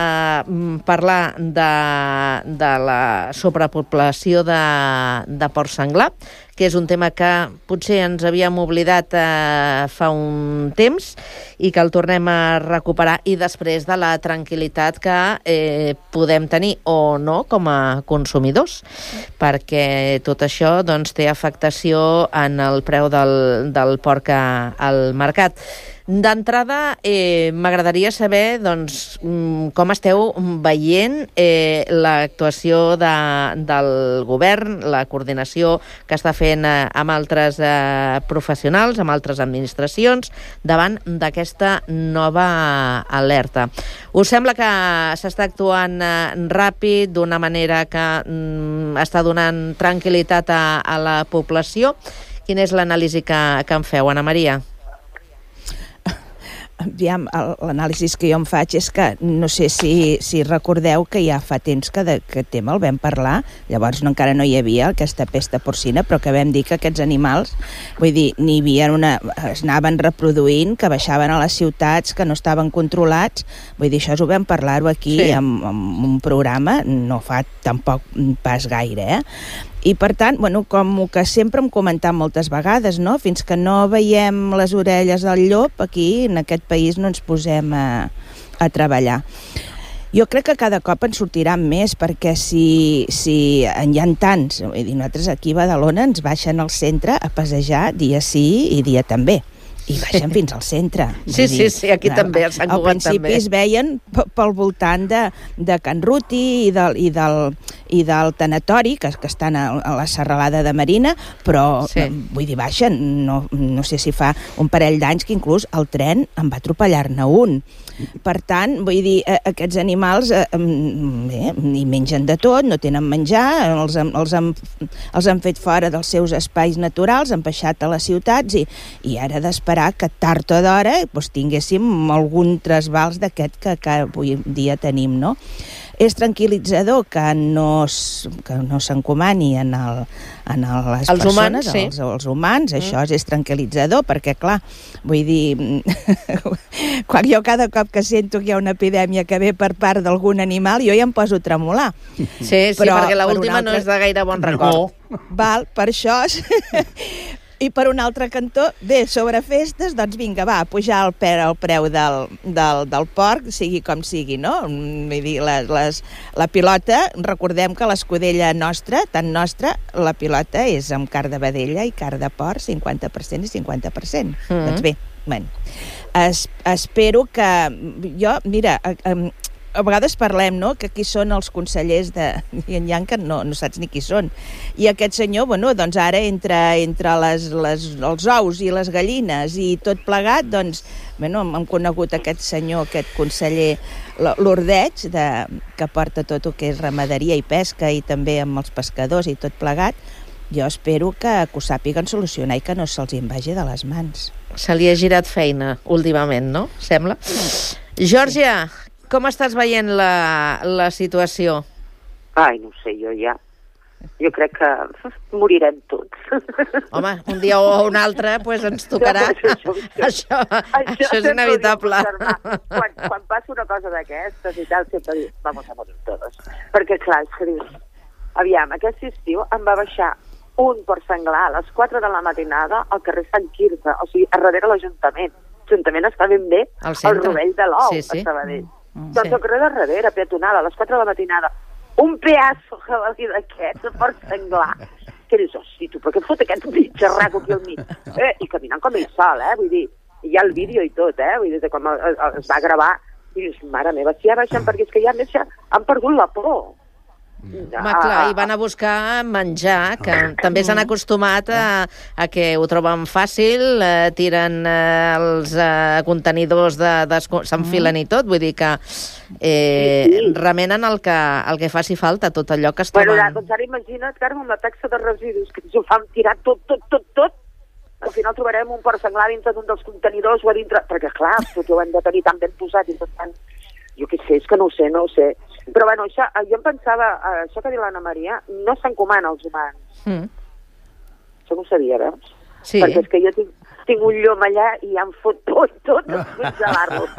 parlar de, de la sobrepoblació de, de porc senglar, que és un tema que potser ens havíem oblidat eh, fa un temps i que el tornem a recuperar, i després de la tranquil·litat que eh, podem tenir o no com a consumidors, perquè tot això doncs, té afectació en el preu del, del porc al mercat. D'entrada, eh, m'agradaria saber doncs, com esteu veient eh, l'actuació de, del govern, la coordinació que està fent eh, amb altres eh, professionals, amb altres administracions, davant d'aquesta nova alerta. Us sembla que s'està actuant eh, ràpid, d'una manera que mm, està donant tranquil·litat a, a la població? Quina és l'anàlisi que, que en feu, Anna Maria? Aviam, l'anàlisi que jo em faig és que no sé si, si recordeu que ja fa temps que aquest tema el vam parlar, llavors no, encara no hi havia aquesta pesta porcina, però que vam dir que aquests animals, vull dir, n'hi havia una, es anaven reproduint, que baixaven a les ciutats, que no estaven controlats, vull dir, això ho vam parlar-ho aquí sí. en, en un programa, no fa tampoc pas gaire, eh? I, per tant, bueno, com que sempre hem comentat moltes vegades, no? Fins que no veiem les orelles del llop, aquí, en aquest país, no ens posem a, a treballar. Jo crec que cada cop en sortiran més, perquè si, si hi ha tants, vull dir, nosaltres aquí a Badalona ens baixen al centre a passejar dia sí i dia també. I baixen fins al centre. Sí, sí, sí, aquí clar, també, a Sant Cugat també. Al principi es veien pel voltant de, de Can Ruti i del, i del, i del tanatori, que, que estan a, a la serralada de Marina, però sí. vull dir, vaja, no, no sé si fa un parell d'anys que inclús el tren en va atropellar-ne un. Per tant, vull dir, aquests animals eh, bé, hi mengen de tot, no tenen menjar, els, els, han, els han fet fora dels seus espais naturals, han baixat a les ciutats i, i ara d'esperar que tard o d'hora doncs, tinguéssim algun trasbals d'aquest que, que avui dia tenim, no? És tranquil·litzador que no, que no s'encomani en, el, en el, les els persones, humans, sí. els, els humans, mm. això és tranquil·litzador, perquè, clar, vull dir, quan jo cada cop que sento que hi ha una epidèmia que ve per part d'algun animal, jo ja em poso a tremolar. Sí, sí, però, perquè l'última per altre... no és de gaire bon record. No. Val, per això... I per un altre cantó, bé, sobre festes, doncs vinga, va, pujar el, el preu del, del, del porc, sigui com sigui, no? Vull dir, les, les, la pilota, recordem que l'escudella nostra, tan nostra, la pilota és amb carn de vedella i carn de porc, cinquanta per cent i cinquanta per cent. Mm-hmm. Doncs bé, bueno, es, espero que... Jo, mira... Eh, a vegades parlem, no?, que qui són els consellers de... I en Ian, que no, no saps ni qui són. I aquest senyor, bueno, doncs ara entre, entre les, les, els ous i les gallines i tot plegat, doncs, bueno, hem conegut aquest senyor, aquest conseller, l'Ordeig, de, que porta tot el que és ramaderia i pesca i també amb els pescadors i tot plegat. Jo espero que, que ho sàpiguen solucionar i que no se'ls en vagi de les mans. Se li ha girat feina últimament, no? Sembla. Geòrgia, com estàs veient la, la situació? Ai, no sé, jo ja... Jo crec que morirem tots. Home, un dia o un altre pues, ens tocarà. No, això, això, això, això és inevitable. Quan, quan passa una cosa d'aquestes i tal, sempre dius, vamos a morir todos. Perquè, clar, és que dius... Aviam, aquest estiu em va baixar un porc senglar a les quatre de la matinada al carrer Sant Quirze, o sigui, a darrere l'Ajuntament. L'Ajuntament està ben bé al Rovell de l'Ou, sí, sí. a Sabadell. Mm, doncs sí. Al carrer de darrere, peatonal, a les quatre de la matinada, un pedaço jabalí d'aquests, un porc senglar. Que dius, hosti, tu, per què et fot aquest bitxarraco aquí al mig? Eh, I caminant com ell sol, eh, vull dir, hi ha el vídeo i tot, eh, vull dir, de com es va gravar, i dius, mare meva, si ja baixen, perquè és que ja més ja han perdut la por. Home, clar, i van a buscar menjar, que també s'han acostumat a, a que ho troben fàcil, eh, tiren eh, els eh, contenidors, de, de, s'enfilen i tot, vull dir que eh, sí, sí. remenen el que, el que faci falta, tot allò que es troben. Bueno, doncs ara imagina't, Carme, amb la taxa de residus, que ens ho fan tirar tot, tot, tot, tot, al final trobarem un porc senglar dintre d'un dels contenidors o a dintre... Perquè, clar, tot ho hem de tenir tan ben posat i tot tant... Jo què sé, és que no ho sé, no ho sé. Però, bueno, això, jo em pensava, això que diu l'Anna Maria, no s'encomana als humans. Mm. Això no ho sabia, veus? Sí. Perquè és que jo tinc, tinc un llom allà i ja em fot tot, tot, fins a l'àrbol.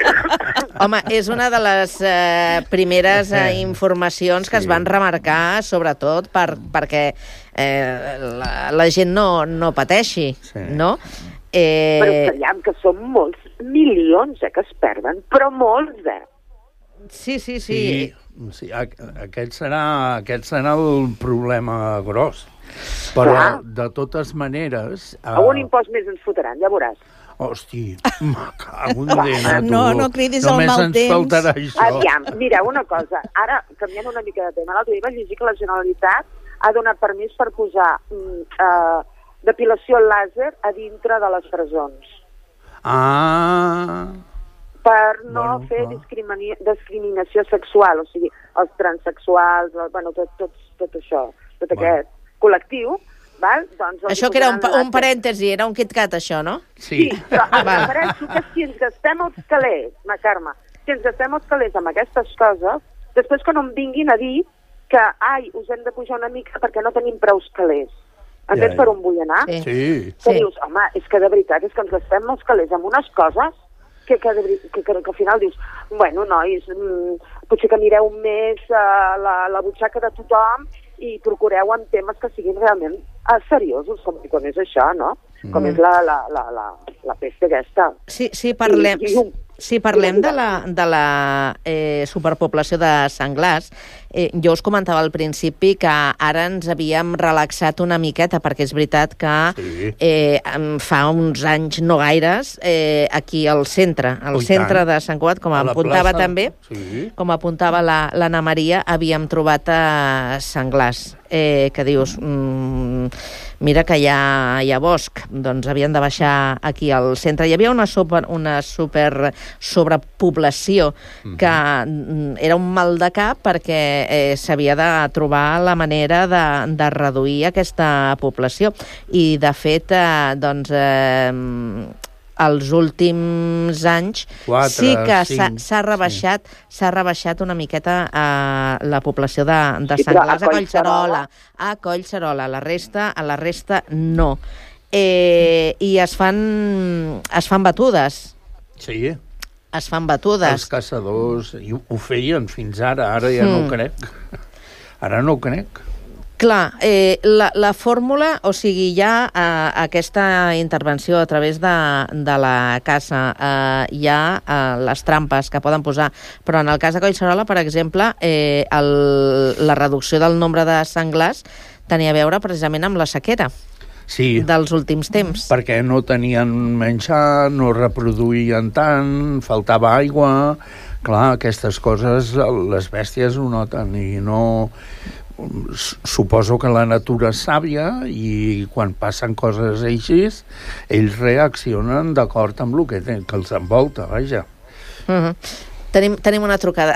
Home, és una de les eh, primeres eh, informacions que sí. es van remarcar, sobretot per, perquè eh, la, la gent no, no pateixi, sí. no? Eh... Però creiem que són molts milions eh, que es perden, però molts, eh? Sí, sí, sí. sí, sí aquest, serà, aquest serà el problema gros. Però, clar, de totes maneres... Uh... Algun impost més ens fotran, ja veuràs. Hosti, me cago en dena, tu. No, no cridis al mal temps. Només ens faltarà això. Aviam, mira, una cosa. Ara, canviant una mica de tema, l'altre dia vaig llegir que la Generalitat ha donat permís per posar uh, depilació làser a dintre de les presons. Ah... per no bueno, fer discrimina discriminació sexual, o sigui, els transsexuals, bueno, tot, tot, tot això, tot bueno. aquest col·lectiu, val? Doncs això que era un, un parèntesi, era un KitKat, això, no? Sí, sí, però em refereixo que si ens gastem els calés, ma Carme, si ens gastem els calés amb aquestes coses, després que no em vinguin a dir que, ai, us hem de pujar una mica perquè no tenim prou calés. Entens ja, per on vull anar? Sí. sí. Que dius, home, és que de veritat, és que ens gastem els calés amb unes coses Que, que, que, que, que al final dius, bueno, nois, mmm, potser que mireu més uh, la, la butxaca de tothom i procureu en temes que siguin realment uh, seriosos, com, com és això, no? Mm. Com és la, la, la, la, la pesta aquesta. Sí, sí, parlem. I, i, un, Si parlem de la, de la eh, superpoblació de senglars, eh, jo us comentava al principi que ara ens havíem relaxat una miqueta, perquè és veritat que sí. eh, fa uns anys no gaires, eh, aquí al centre, al oh, centre de Sant Cugat, com apuntava plaça. també, sí. com apuntava l'Anna la, Maria, havíem trobat eh, senglars. Eh, que dius, mm, mira que hi ha, hi ha bosc, doncs havien de baixar aquí al centre. Hi havia una super, una super sobrepoblació mm-hmm. que mm, era un mal de cap perquè eh, s'havia de trobar la manera de, de reduir aquesta població. I, de fet, eh, doncs... Eh, els últims anys Quatre, sí que s'ha rebaixat s'ha sí. rebaixat una miqueta eh, la població de, de sí, senglars a Collserola. A Collserola, la resta, a la resta no. Eh, I es fan es fan batudes. Sí. Es fan batudes. Els caçadors i ho feien fins ara, ara ja mm. no ho crec. Ara no ho crec. Clar, eh, la, la fórmula, o sigui, hi ha eh, aquesta intervenció a través de, de la caça, eh, hi ha eh, les trampes que poden posar, però en el cas de Collserola, per exemple, eh, el, la reducció del nombre de senglars tenia a veure precisament amb la sequera sí, dels últims temps. Perquè no tenien menjar, no reproduïen tant, faltava aigua... Clar, aquestes coses les bèsties ho noten i no... Suposo que la natura és sàvia i quan passen coses així, ells reaccionen d'acord amb el que, que els envolta, vaja. Uh-huh. Tenim, tenim una trucada.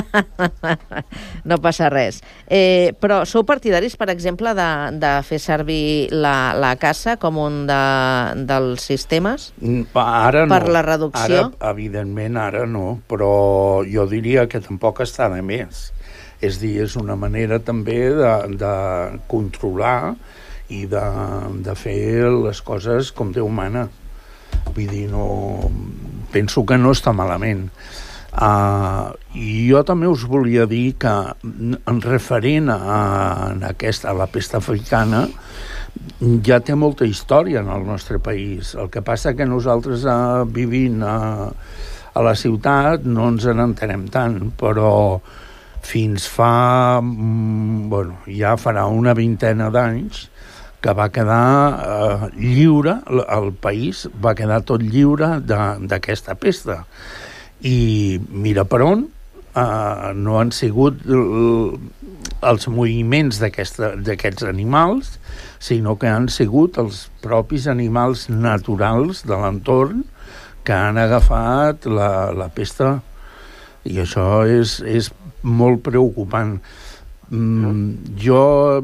No passa res. Eh, però sou partidaris, per exemple, de, de fer servir la, la caça com un de, dels sistemes? Ara no. Per la reducció? Ara, evidentment, ara no, però jo diria que tampoc està de més. És dir, és una manera també de, de controlar i de, de fer les coses com Déu mana. Vull dir, no... penso que no està malament. Uh, I jo també us volia dir que, en referent a, a, aquesta, a la pesta africana, ja té molta història en el nostre país. El que passa que nosaltres, uh, vivint a, a la ciutat, no ens n'entenem tant, però fins fa, bueno, ja farà una vintena d'anys que va quedar eh, lliure, el país va quedar tot lliure d'aquesta pesta. I mira per on, eh, no han sigut els moviments d'aquests animals, sinó que han sigut els propis animals naturals de l'entorn que han agafat la, la pesta, i això és, és molt preocupant. Mm, jo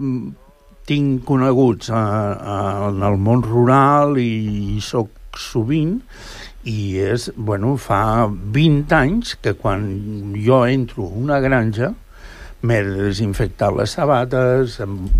tinc coneguts a, a, en el món rural i hi soc sovint, i és, bueno, fa vint anys que quan jo entro a una granja m'he de desinfectar les sabates,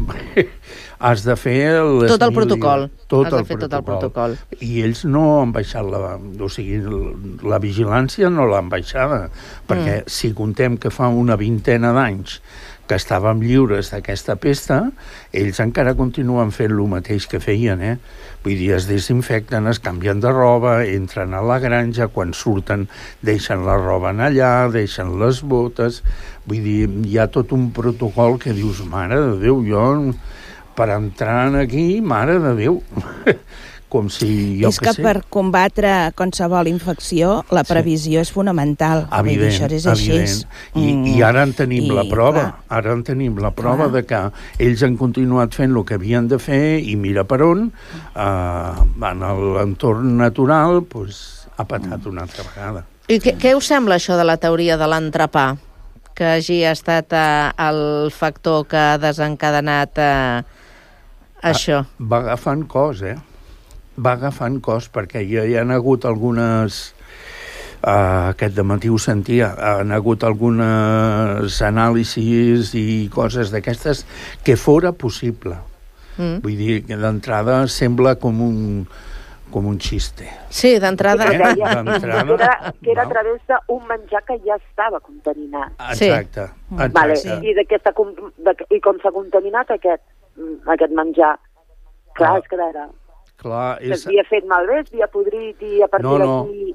has de fer... Tot el protocol. Tot has de el fer protocol. tot el protocol. I ells no han baixat la... O sigui, la vigilància no l'han baixada, perquè mm. si contem que fa una vintena d'anys que estàvem lliures d'aquesta pesta, ells encara continuen fent el mateix que feien, eh? Vull dir, es desinfecten, es canvien de roba, entren a la granja, quan surten deixen la roba allà, deixen les botes... Vull dir, hi ha tot un protocol que dius, mare de Déu, jo per entrar aquí, mare de Déu... Com si, jo és que, que per combatre qualsevol infecció la previsió sí. és fonamental. Evident, això és evident. I, mm, I ara en tenim i, la prova. Clar. Ara en tenim la prova clar. de que ells han continuat fent el que havien de fer i mira per on, eh, en l'entorn natural, pues, ha patat una altra vegada. I què, què us sembla això de la teoria de l'entrepà? Que hagi estat eh, el factor que ha desencadenat eh, això? Ah, va agafant cos, eh? va agafant cos, perquè ja hi ha hagut algunes, uh, aquest dematí ho sentia, han hagut algunes anàlisis i coses d'aquestes que fora possible. Mm. Vull dir, que d'entrada sembla com un, com un xiste. Sí, d'entrada. Eh? Que, era, que era a través d'un menjar que ja estava contaminat. Exacte. Sí. exacte. Vale. I, de de, I com s'ha contaminat aquest, aquest menjar? Clar, ah. és que era... Clar, és... S'havia fet malbé, s'havia podrit i a partir no, no. d'aquí...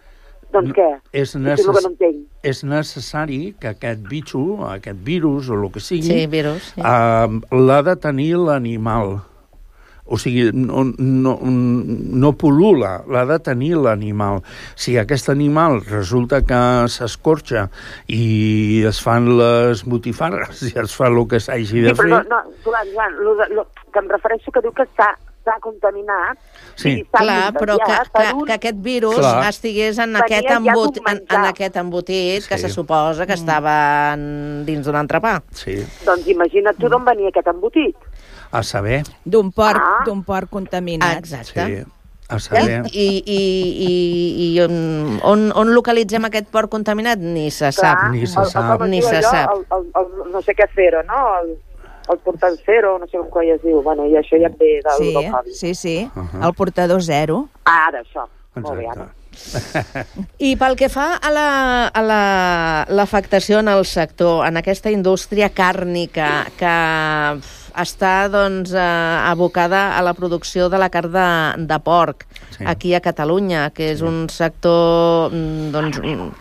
Doncs què? És, necess... és, que no és necessari que aquest bitxo, aquest virus o el que sigui, sí, virus, sí. uh, l'ha de tenir l'animal. O sigui, no, no, no pol·lula, l'ha de tenir l'animal. Si aquest animal resulta que s'escorxa i es fan les botifarres i es fa el que s'hagi de sí, fer... No, no, Joan, Joan, lo de, lo, que em refereixo que diu que està, està contaminat. Sí. Clar, però que, que, un... que aquest virus Clar. estigués en aquest, embot, en, en aquest embotit sí. que se suposa que estava dins d'un entrepà. Sí. Doncs imagina't tu d'on venia aquest embotit. A saber. D'un porc, ah. d'un porc contaminat. Exacte. Sí, a saber. I, i, i, i on, on localitzem aquest porc contaminat? Ni se sap. Clar, ni se el, sap. El, Ni se allò, sap. El, el, el, no sé què cero, no? El, el portador zero, no sé com coi es diu. Bueno, i això ja ve del sí, Covid. Sí, sí, uh -huh. el portador zero. Ah, ara, això. Molt bé, ara. I pel que fa a la, a la, l'afectació en el sector, en aquesta indústria càrnica que està doncs, eh, abocada a la producció de la carn de, de porc sí. aquí a Catalunya, que és sí. un sector doncs,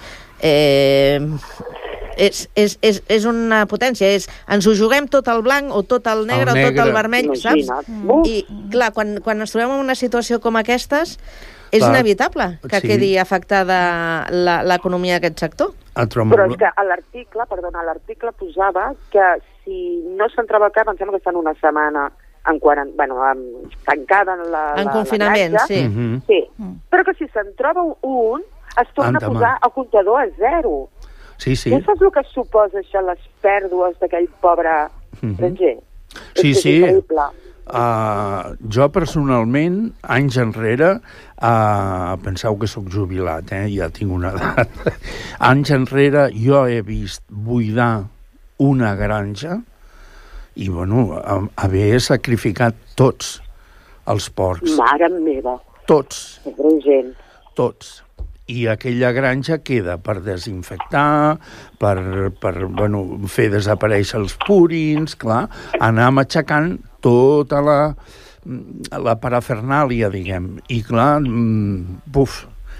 eh, és, és, és, és una potència, és ens ho juguem tot al blanc o tot al negre, el negre. o tot al vermell, Imagina't. saps? Mm. I clar, quan, quan ens trobem en una situació com aquestes, és clar. inevitable que sí. quedi afectada la, l'economia d'aquest sector. Però és que a l'article, perdona, a l'article posava que si no s'entrava cap, em sembla que estan una setmana en quarant... bueno, en... tancada en la En la, confinament, la sí. Mm-hmm. Sí, però que si se'n troba un, es torna Endavant. a posar el comptador a zero. Sí, sí. Ja saps el que suposa això, les pèrdues d'aquell pobre Mm-hmm. estranger? Sí, és sí. increïble. Uh, jo personalment, anys enrere, uh, penseu que sóc jubilat, eh? Ja tinc una edat. Anys enrere jo he vist buidar una granja i, bueno, haver sacrificat tots els porcs. Mare meva. Tots. Gent. Tots. I aquella granja queda per desinfectar, per, per bueno, fer desaparèixer els purins, clar, anar matxacant tota la, la parafernàlia, diguem. I, clar, buf,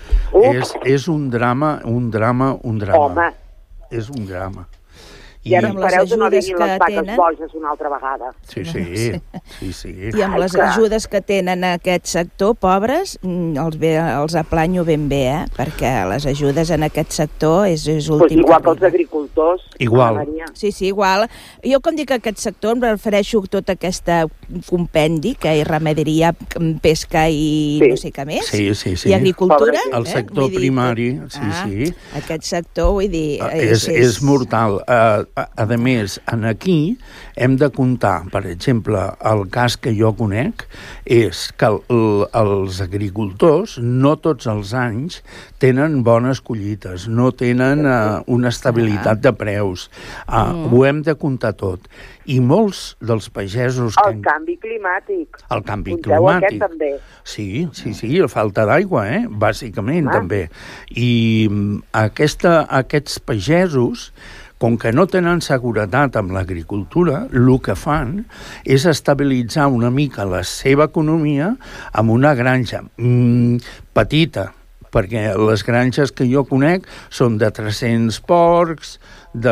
és, és un drama, un drama, un drama. Home. És un drama. I, I ara espereu que no vinguin les vaques tenen... boges una altra vegada. Sí, sí, sí, sí. I amb les ajudes que tenen a aquest sector, pobres, els, ve, els aplanyo ben bé, eh? Perquè les ajudes en aquest sector és, és últim. Pues igual que els agricultors. Igual. Sí, sí, igual. Jo quan dic aquest sector em refereixo a tot aquest compendi, que és ramaderia, pesca i sí. no sé què més. Sí, sí, sí. I agricultura. El sector eh? primari, sí, ah, sí. Aquest sector, vull dir... És, és, és mortal. Uh, a, a més, en aquí hem de comptar, per exemple, el cas que jo conec és que el, el, els agricultors no tots els anys tenen bones collites, no tenen uh, una estabilitat de preus. Uh, mm. Ho hem de comptar tot. I molts dels pagesos... El que... canvi climàtic. El canvi Conteu climàtic. Aquest, també. Sí, sí, sí, la falta d'aigua, eh? Bàsicament, ah. també. I aquesta, aquests pagesos, com que no tenen seguretat amb l'agricultura, el que fan és estabilitzar una mica la seva economia amb una granja mmm, petita, perquè les granges que jo conec són de tres-cents porcs, de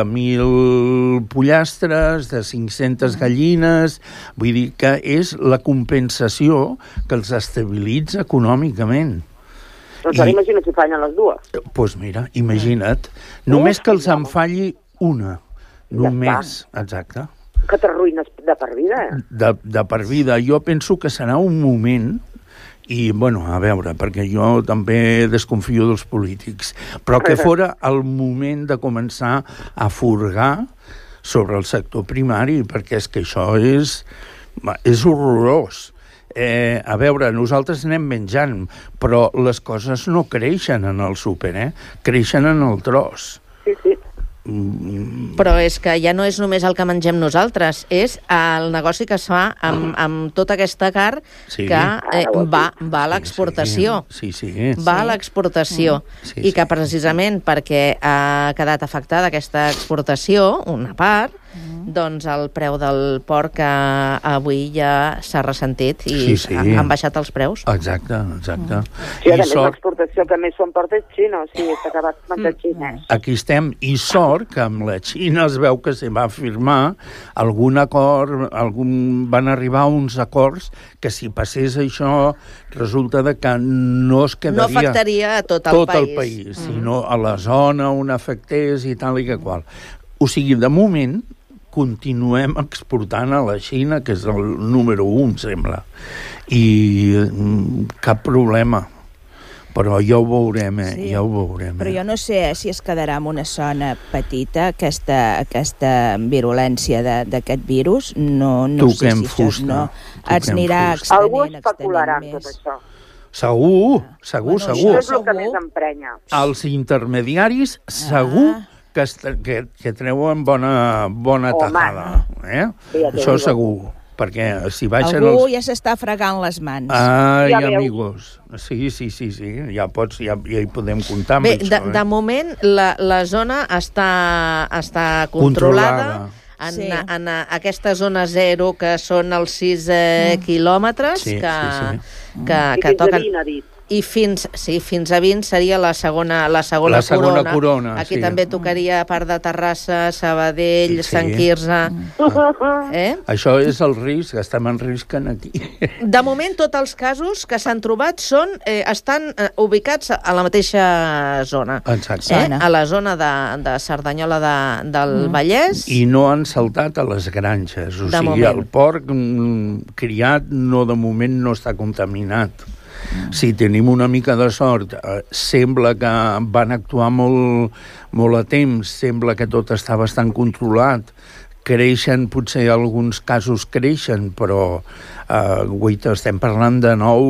mil pollastres, de cinc-centes gallines, vull dir que és la compensació que els estabilitza econòmicament. Doncs ara I... imagina't si fallen les dues. Doncs pues mira, imagina't, només que els en falli una, només, ja exacte. Que t'arruïnes de per vida, eh? De, de per vida. Jo penso que serà un moment, i, bueno, a veure, perquè jo també desconfio dels polítics, però que fora el moment de començar a furgar sobre el sector primari, perquè és que això és, és horrorós. Eh, a veure, nosaltres anem menjant, però les coses no creixen en el súper, eh? Creixen en el tros. Sí, sí. Però és que ja no és només el que mengem nosaltres, és el negoci que es fa amb, amb tota aquesta carn sí. que eh, va, va a l'exportació. Sí, sí. sí. Va a l'exportació. Sí, I que precisament perquè ha quedat afectada aquesta exportació, una part, mm. doncs el preu del porc eh, avui ja s'ha ressentit i sí, sí. han baixat els preus. Exacte, exacte. Mm. Sí, a més, sort... l'exportació que més s'ho emporta és Xina, o sigui, s'ha acabat menjant xinès. Aquí estem, i sort que amb la Xina es veu que se va firmar algun acord, algun... van arribar a uns acords que si passés això resulta de que no es quedaria... No afectaria a tot el tot país. el país, mm. sinó a la zona on afectés i tal i que qual. O sigui, de moment, continuem exportant a la Xina, que és el número un, sembla. I cap problema. Però ja ho veurem, eh? Sí. Ja ho veurem. Però jo no sé si es quedarà en una zona petita, aquesta, aquesta virulència d'aquest virus. No, no sé si fusta. això no ens anirà extenent. Algú especularà amb tot això. Segur, segur, bueno, segur. Això és el que més emprenya. Els intermediaris, segur ah. que, que, que treuen bona, bona oh, tajada. Eh? Sí, ja això segur. Perquè si baixen Algú els... ja s'està fregant les mans. Ai, ja amigos. Sí, sí, sí, sí. Ja pots, ja, ja hi podem comptar amb Bé, això. de, eh? de moment la, la zona està, està controlada. Controlada. En, Sí. en, en aquesta zona zero, que són els sis eh, quilòmetres, Sí, que, sí, sí. que, I que fins a toquen... vint, ha dit. I fins, sí, fins a vint seria la segona, la segona, La segona corona. corona, Aquí sí. també tocaria a part de Terrassa, Sabadell, Sí. Sant Quirze... Eh? Això és el risc, estem en risc aquí. De moment, tots els casos que s'han trobat són, eh, estan eh, ubicats a la mateixa zona. Exacte. Eh? A la zona de, de Cerdanyola de, del mm. Vallès. I no han saltat a les granges. O De sigui, moment. el porc mm, criat no, de moment no està contaminat. Mm. Si tenim una mica de sort, eh, sembla que van actuar molt, molt a temps, sembla que tot està bastant controlat, creixen, potser alguns casos creixen, però eh, guaita, estem parlant de nou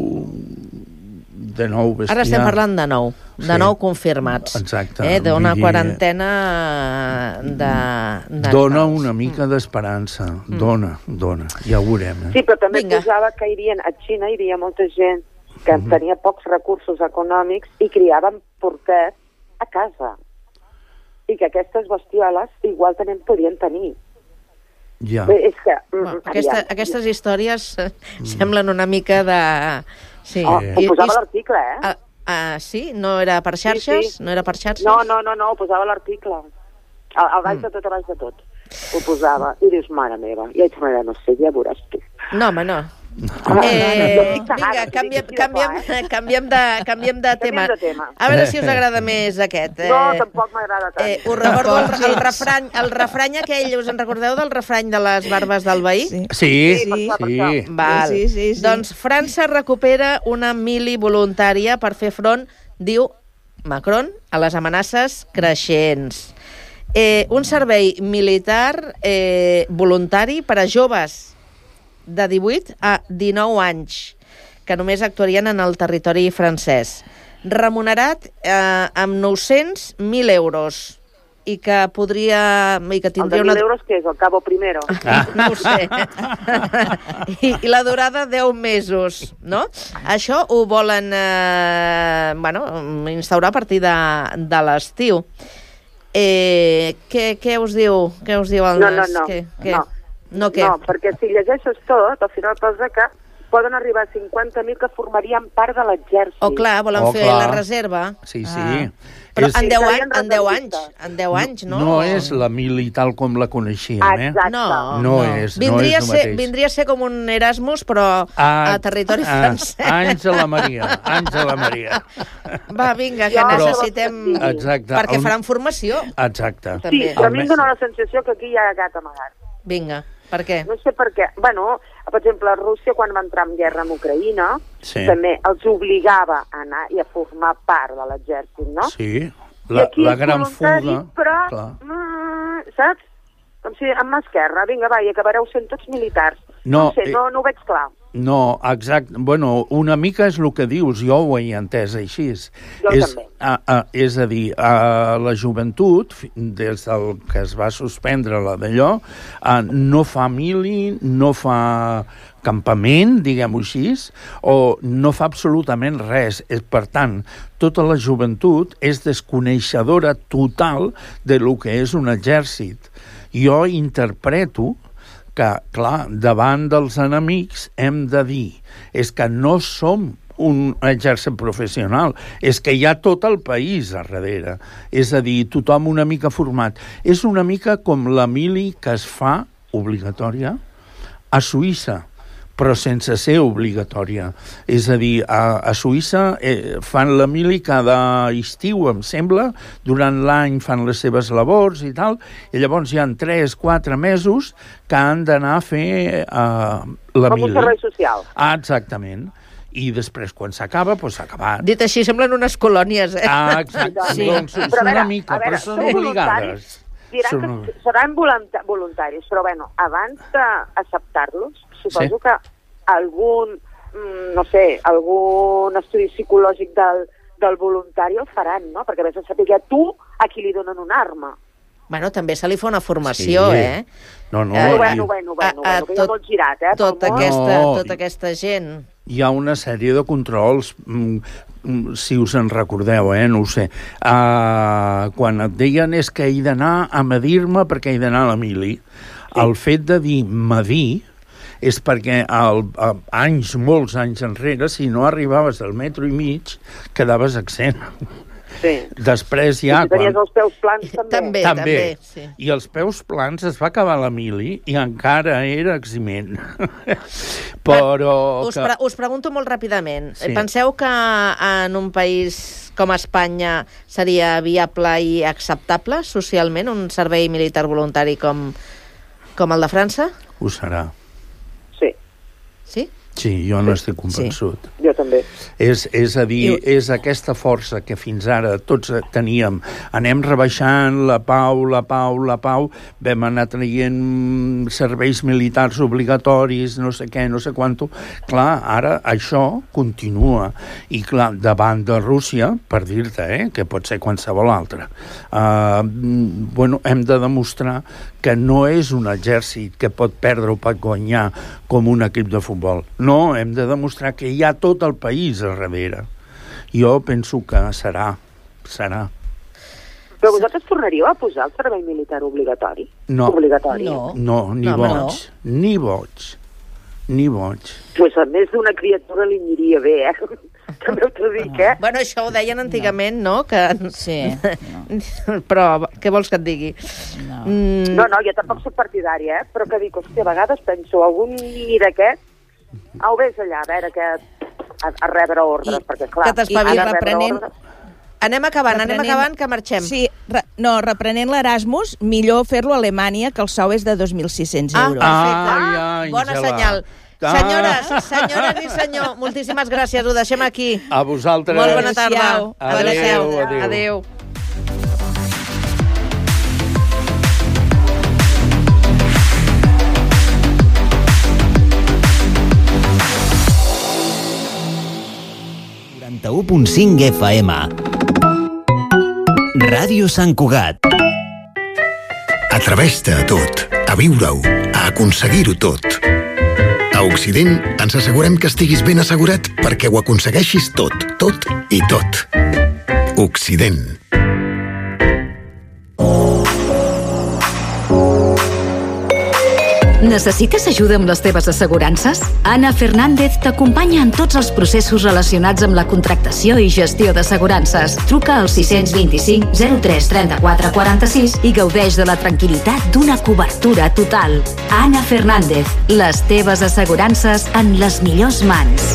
de nou bestiar. Ara estem parlant de nou, de Sí. nou confirmats. Exacte. Eh? D'una Vull dir, quarantena de... de dona una mica d'esperança, Mm. dona, dona, ja ho veurem. Eh? Sí, però també Vinga. posava que hi havia, a Xina hi havia molta gent que Mhm. tenia pocs recursos econòmics i criaven porquets a casa. I que aquestes bestioles igual també en podien tenir. Ja. Bé, és que... Bueno, mm, aquesta, aviam. aquestes històries eh, semblen una mica de... Sí. Oh, ho posava a l'article, eh? Ah, ah, sí? No era per xarxes? Sí, sí. No era per xarxes? No, no, no, no, ho posava a l'article. A, a baix de tot, a baix de tot. Ho posava. I dius, mare meva, ja ets mare, no sé, ja veuràs tu. No, home, no. Ah, Eh, no, no, vinga, no, canviem, no, no, canviem, no, eh? canviem, de, canviem de tema. Canviem de tema. A veure si us agrada més aquest. Eh? No, tampoc m'agrada tant. Eh, us recordo el, el, refrany, el refrany aquell, us en recordeu del refrany de les barbes del veí? Sí, sí, sí. sí. Val. Sí, sí, sí. Doncs França recupera una mili voluntària per fer front, diu Macron, a les amenaces creixents. Eh, un servei militar eh, voluntari per a joves de divuit a dinou anys, que només actuarien en el territori francès. Remunerat eh, amb nou-cents mil euros i que podria... I que El de tindria mil una... euros què és? El cabo primero? No ho sé. I, I la durada deu mesos, no? Això ho volen eh, bueno, instaurar a partir de, de l'estiu. Eh, què, què us diu? Què us diu el No, no, Nas? no. Què, què? No. No, què? No, perquè si llegeixes tot, al final posa que poden arribar a cinquanta mil que formarien part de l'exèrcit. Oh, clar, volen Oh, fer clar. la reserva. Sí, sí. Però És- en deu, serien anys, en deu anys, reservistes. en deu anys, no? No és la mili tal com la coneixíem, eh? Exacte. No, No és, no vindria, és el a ser, mateix. vindria a ser com un Erasmus, però Ah, a territori ah, francès. Àngela Maria, Àngela Maria. Va, vinga, que Jo necessitem... però- Exacte. Perquè El- faran formació. Exacte. Sí, També. però a El mi em mes- dóna la sensació que aquí hi ha gat amagat. Vinga, per què? No sé per què. Bueno, per exemple, Rússia, quan va entrar en guerra amb Ucraïna, Sí. també els obligava a anar i a formar part de l'exèrcit, no? Sí, I la, aquí la és gran voluntari, fuga. Però, Clar. mm, saps? Com si amb mà esquerra, vinga, va, i acabareu sent tots militars. No, no, sé, eh, no, no ho veig clar. No, exacte. Bueno, una mica és el que dius, jo ho he entès així. Jo és, també. a, a, és a dir, a la joventut, fi- des del que es va suspendre la d'allò, a, no fa mili, no fa campament, diguem-ho així, o no fa absolutament res. És, per tant, tota la joventut és desconeixedora total de lo que és un exèrcit. Jo interpreto que, clar, davant dels enemics hem de dir és que no som un exèrcit professional, és que hi ha tot el país a darrere, és a dir, tothom una mica format. És una mica com la mili que es fa obligatòria a Suïssa, però sense ser obligatòria. És a dir, a, a Suïssa eh, fan la mili cada estiu, em sembla, durant l'any fan les seves labors i tal, i llavors hi ha tres quatre mesos que han d'anar a fer eh, la com mili. Un servei social. Ah, exactament. I després, quan s'acaba, doncs s'ha acabat. Dit així, semblen unes colònies, eh? Ah, exacte. Sí. Doncs és una veure, mica, veure, però són obligades. Diran són... que seran voluntaris, però bueno, abans d'acceptar-los, suposo sí. que algun, no sé, algun estudi psicològic del, del voluntari el faran, no? Perquè vés a saber tu a qui li donen una arma. Bueno, també se li fa una formació, sí. eh? No, no. Eh, bueno, bueno, bueno, a, a, bueno, que tot, hi ha molt girat, eh? Tota aquesta, no. tota aquesta gent... Hi ha una sèrie de controls, si us en recordeu, eh? No ho sé. Uh, quan et deien és que he d'anar a medir-me perquè he d'anar a la mili, sí. El fet de dir medir és perquè al, a, anys, molts anys enrere, si no arribaves al metro i mig, quedaves accent. Sí. Després ja... I tenies quan... els peus plans també. També, també. també sí. I els peus plans es va acabar la mili i encara era eximent. Però... Us, pre us pregunto molt ràpidament. Sí. Penseu que en un país com Espanya seria viable i acceptable socialment un servei militar voluntari com, com el de França? Ho serà. Sí. Sí? Sí, jo no estic convençut. Sí. Jo també. És, és a dir, és aquesta força que fins ara tots teníem. Anem rebaixant la pau, la pau, la pau, vam anar traient serveis militars obligatoris, no sé què, no sé quanto. Clar, ara això continua. I clar, davant de Rússia, per dir-te, eh, que pot ser qualsevol altra, uh, bueno, hem de demostrar que no és un exèrcit que pot perdre o pot guanyar com un equip de futbol. No, hem de demostrar que hi ha tot el país a darrere. Jo penso que serà, serà. Però vosaltres tornaríeu a posar el servei militar obligatori? No, obligatori. no, no ni no, boig, no. ni boig, ni boig. Pues a més d'una criatura li aniria bé, eh? També t'ho dic, eh? Bueno, això ho deien antigament, no? Que... Sí. No. Però què vols que et digui? No, mm. no, no, jo tampoc soc partidària, eh? Però que dic, hòstia, a vegades penso, algun nini d'aquest, au, vés allà, a veure que... A, a rebre ordres, I, perquè clar... Que t'espavili reprenent... Anem acabant, reprenent... anem acabant, que marxem. Sí, re... no, reprenent l'Erasmus, millor fer-lo a Alemanya, que el sou és de dos mil sis-cents euros. Ah, perfecte. Ah, ai, bona senyal. Ah. Senyores, senyores i senyor, moltíssimes gràcies, ho deixem aquí. A vosaltres. Molt bona tarda. Adéu, adéu. Adéu. noranta-u punt cinc F M. Ràdio Sant Cugat. Atreveix-te a tot, a viure-ho, a aconseguir-ho tot. A Occident ens assegurem que estiguis ben assegurat perquè ho aconsegueixis tot, tot i tot. Occident. Necessites ajuda amb les teves assegurances? Anna Fernández t'acompanya en tots els processos relacionats amb la contractació i gestió d'assegurances. Truca al sis dos cinc zero tres trenta-quatre quaranta-sis i gaudeix de la tranquil·litat d'una cobertura total. Anna Fernández, les teves assegurances en les millors mans.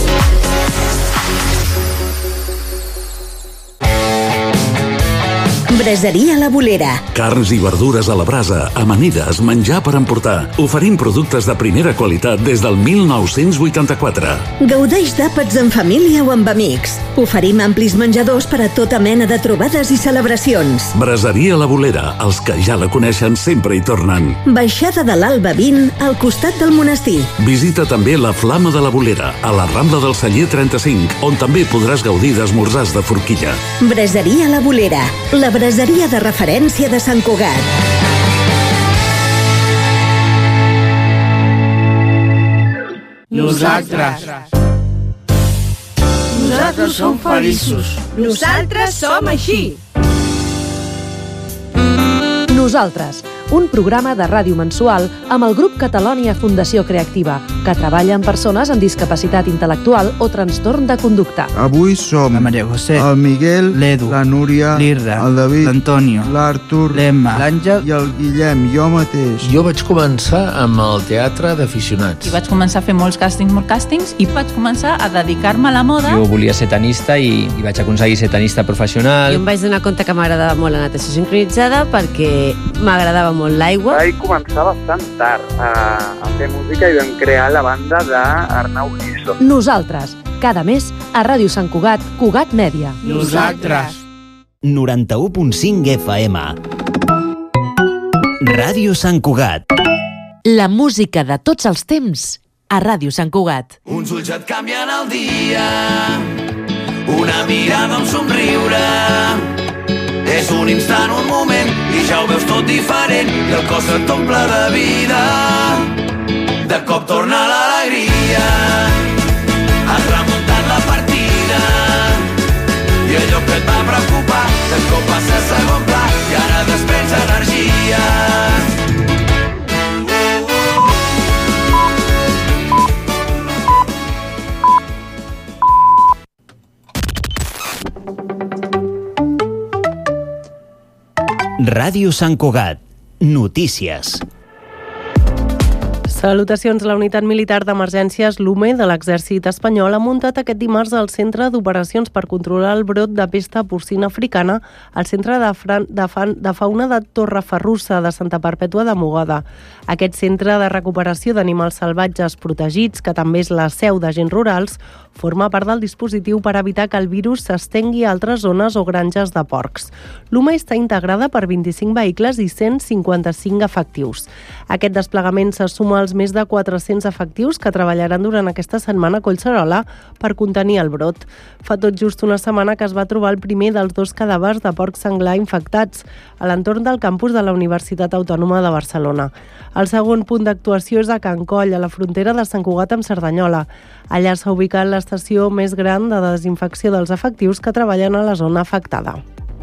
Braseria La Bolera. Carns i verdures a la brasa, amanides, menjar per emportar. Oferim productes de primera qualitat des del mil nou-cents vuitanta-quatre. Gaudeix d'àpats en família o amb amics. Oferim amplis menjadors per a tota mena de trobades i celebracions. Braseria La Bolera. Els que ja la coneixen sempre hi tornen. Baixada de l'Alba vint, al costat del monestir. Visita també la Flama de la Bolera, a la Rambla del Celler trenta-cinc, on també podràs gaudir d'esmorzars de forquilla. Braseria La Bolera. La braseria de referència de Sant Cugat. Nosaltres. Nosaltres som feliços. Nosaltres som així. Nosaltres, un programa de ràdio mensual amb el grup Catalònia Fundació Creativa, que treballa amb persones amb discapacitat intel·lectual o trastorn de conducta. Avui som la Maria José, el Miguel, l'Edu, la Núria, l'Irra, el David, l'Antonio, l'Artur, l'Emma, l'Àngel i el Guillem, jo mateix. Jo vaig començar amb el teatre d'aficionats. I vaig començar a fer molts càstings, molts càstings, i vaig començar a dedicar-me a la moda. Jo volia ser tenista i, i vaig aconseguir ser tenista professional. Jo em vaig donar compte que m'agradava molt la natació sincronitzada perquè m'agradava molt l'aigua. Vaig començar bastant tard a, a fer música i vam crear la banda d'Arnau Giso. Nosaltres, cada mes, a Ràdio Sant Cugat, Cugat Mèdia. Nosaltres. noranta-u punt cinc F M. Ràdio Sant Cugat. La música de tots els temps a Ràdio Sant Cugat. Uns ulls et canvien el dia, una mirada, un somriure. És un instant, un moment, i ja ho veus tot diferent, i el cos et omple de vida. De cop torna l'alegria, has remuntat la partida, i allò que et va preocupar, de cop passa a segon pla, i ara desprens energia. Ràdio Sant Cugat. Notícies. Salutacions. La unitat militar d'emergències l'U M E de l'exèrcit espanyol ha muntat aquest dimarts al centre d'operacions per controlar el brot de pesta porcina africana al centre de, Fran, de, fan, de fauna de Torreferrussa de Santa Perpètua de Mogoda. Aquest centre de recuperació d'animals salvatges protegits, que també és la seu d'agents rurals, forma part del dispositiu per evitar que el virus s'estengui a altres zones o granges de porcs. L'U M E està integrada per vint-i-cinc vehicles i cent cinquanta-cinc efectius. Aquest desplegament se suma als més de quatre-cents efectius que treballaran durant aquesta setmana a Collserola per contenir el brot. Fa tot just una setmana que es va trobar el primer dels dos cadàvers de porc senglar infectats a l'entorn del campus de la Universitat Autònoma de Barcelona. El segon punt d'actuació és a Can Coll, a la frontera de Sant Cugat amb Cerdanyola. Allà s'ha ubicat l'estació més gran de desinfecció dels efectius que treballen a la zona afectada.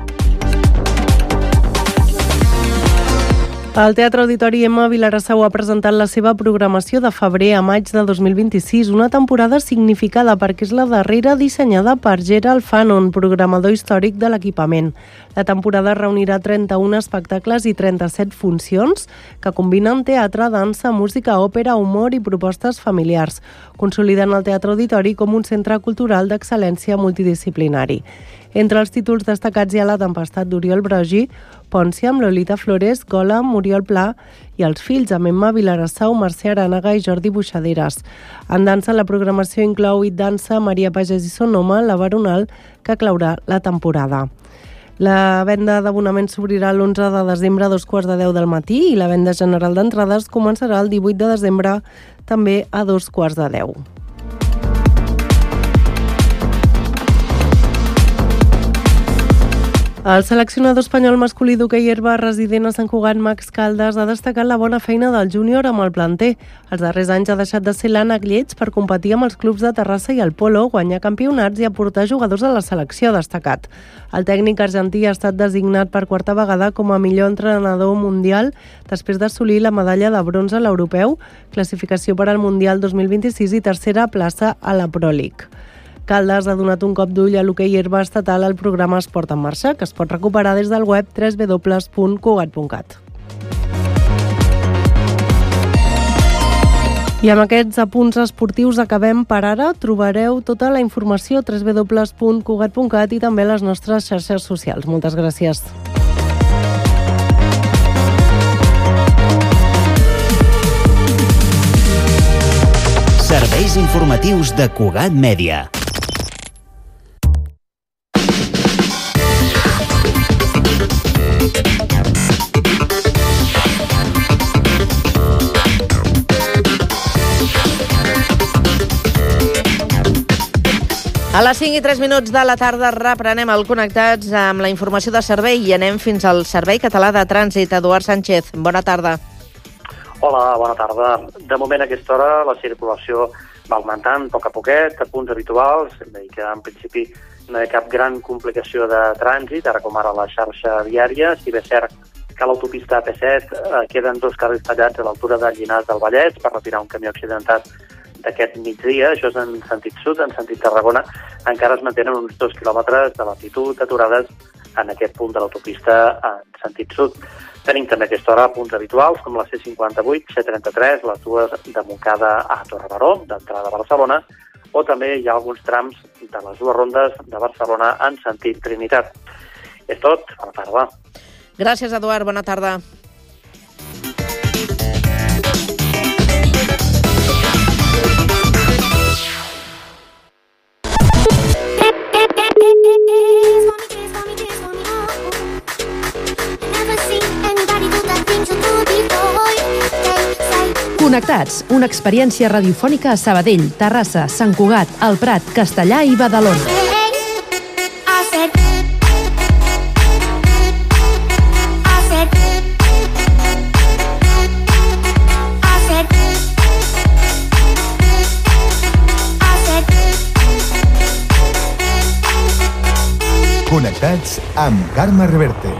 El Teatre Auditori Emma Vilassau ha presentat la seva programació de febrer a maig de dos mil vint-i-sis, una temporada significada perquè és la darrera dissenyada per Gerald Fanon, programador històric de l'equipament. La temporada reunirà trenta-un espectacles i trenta-set funcions que combinen teatre, dansa, música, òpera, humor i propostes familiars, consolidant el Teatre Auditori com un centre cultural d'excel·lència multidisciplinari. Entre els títols destacats hi ha La tempestat d'Oriol Brogi, Pòncia amb Lolita Flores, Gola amb Oriol Pla i Els fills amb Emma Vilarassau, Mercè Arànega i Jordi Buixaderes. En dansa, la programació inclou It Dansa, Maria Pagès i Sonoma, La Baronal, que claurà la temporada. La venda d'abonaments s'obrirà l'onze de desembre a dos quarts de deu del matí i la venda general d'entrades començarà el divuit de desembre també a dos quarts de deu. El seleccionador espanyol masculí d'hoquei herba resident a Sant Cugat, Max Caldas, ha destacat la bona feina del júnior amb el planter. Els darrers anys ha deixat de ser l'ànec lleig per competir amb els clubs de Terrassa i el Polo, guanyar campionats i aportar jugadors a la selecció, ha destacat. El tècnic argentí ha estat designat per quarta vegada com a millor entrenador mundial després d'assolir la medalla de bronze a l'europeu, classificació per al Mundial dos mil vint-i-sis i tercera plaça a la Pro League. Caldas ha donat un cop d'ull a l'hoquei herba estatal al programa Esport en Marxa, que es pot recuperar des del web w w w punt cugat punt cat. I amb aquests apunts esportius acabem per ara. Trobareu tota la informació a w w w punt cugat punt cat i també a les nostres xarxes socials. Moltes gràcies. Serveis informatius de Cugat Mèdia. A les cinc i tres minuts de la tarda reprenem el Connectats amb la informació de servei i anem fins al Servei Català de Trànsit. Eduard Sánchez, bona tarda. Hola, bona tarda. De moment a aquesta hora la circulació va augmentant a poc a poquet, a punts habituals, i que en principi no hi ha cap gran complicació de trànsit, ara com ara la xarxa viària, si bé és cert que a l'autopista A P set eh, queden dos carrils tallats a l'altura de Llinars del Vallès per retirar un camió accidentat d'aquest migdia. Això és en sentit sud, en sentit Tarragona. Encara es mantenen uns dos quilòmetres de latitud aturades en aquest punt de l'autopista en sentit sud. Tenim també a aquesta hora punts habituals, com la C cinquanta-vuit, C trenta-tres, les dues de Montcada a Torrebaró, d'entrada a Barcelona, o també hi ha alguns trams de les dues rondes de Barcelona en sentit Trinitat. És tot, bona tarda. Gràcies, Eduard, bona tarda. Connectats, una experiència radiofònica a Sabadell, Terrassa, Sant Cugat, El Prat, Castellà i Badalona. Connectats amb Carme Reverte.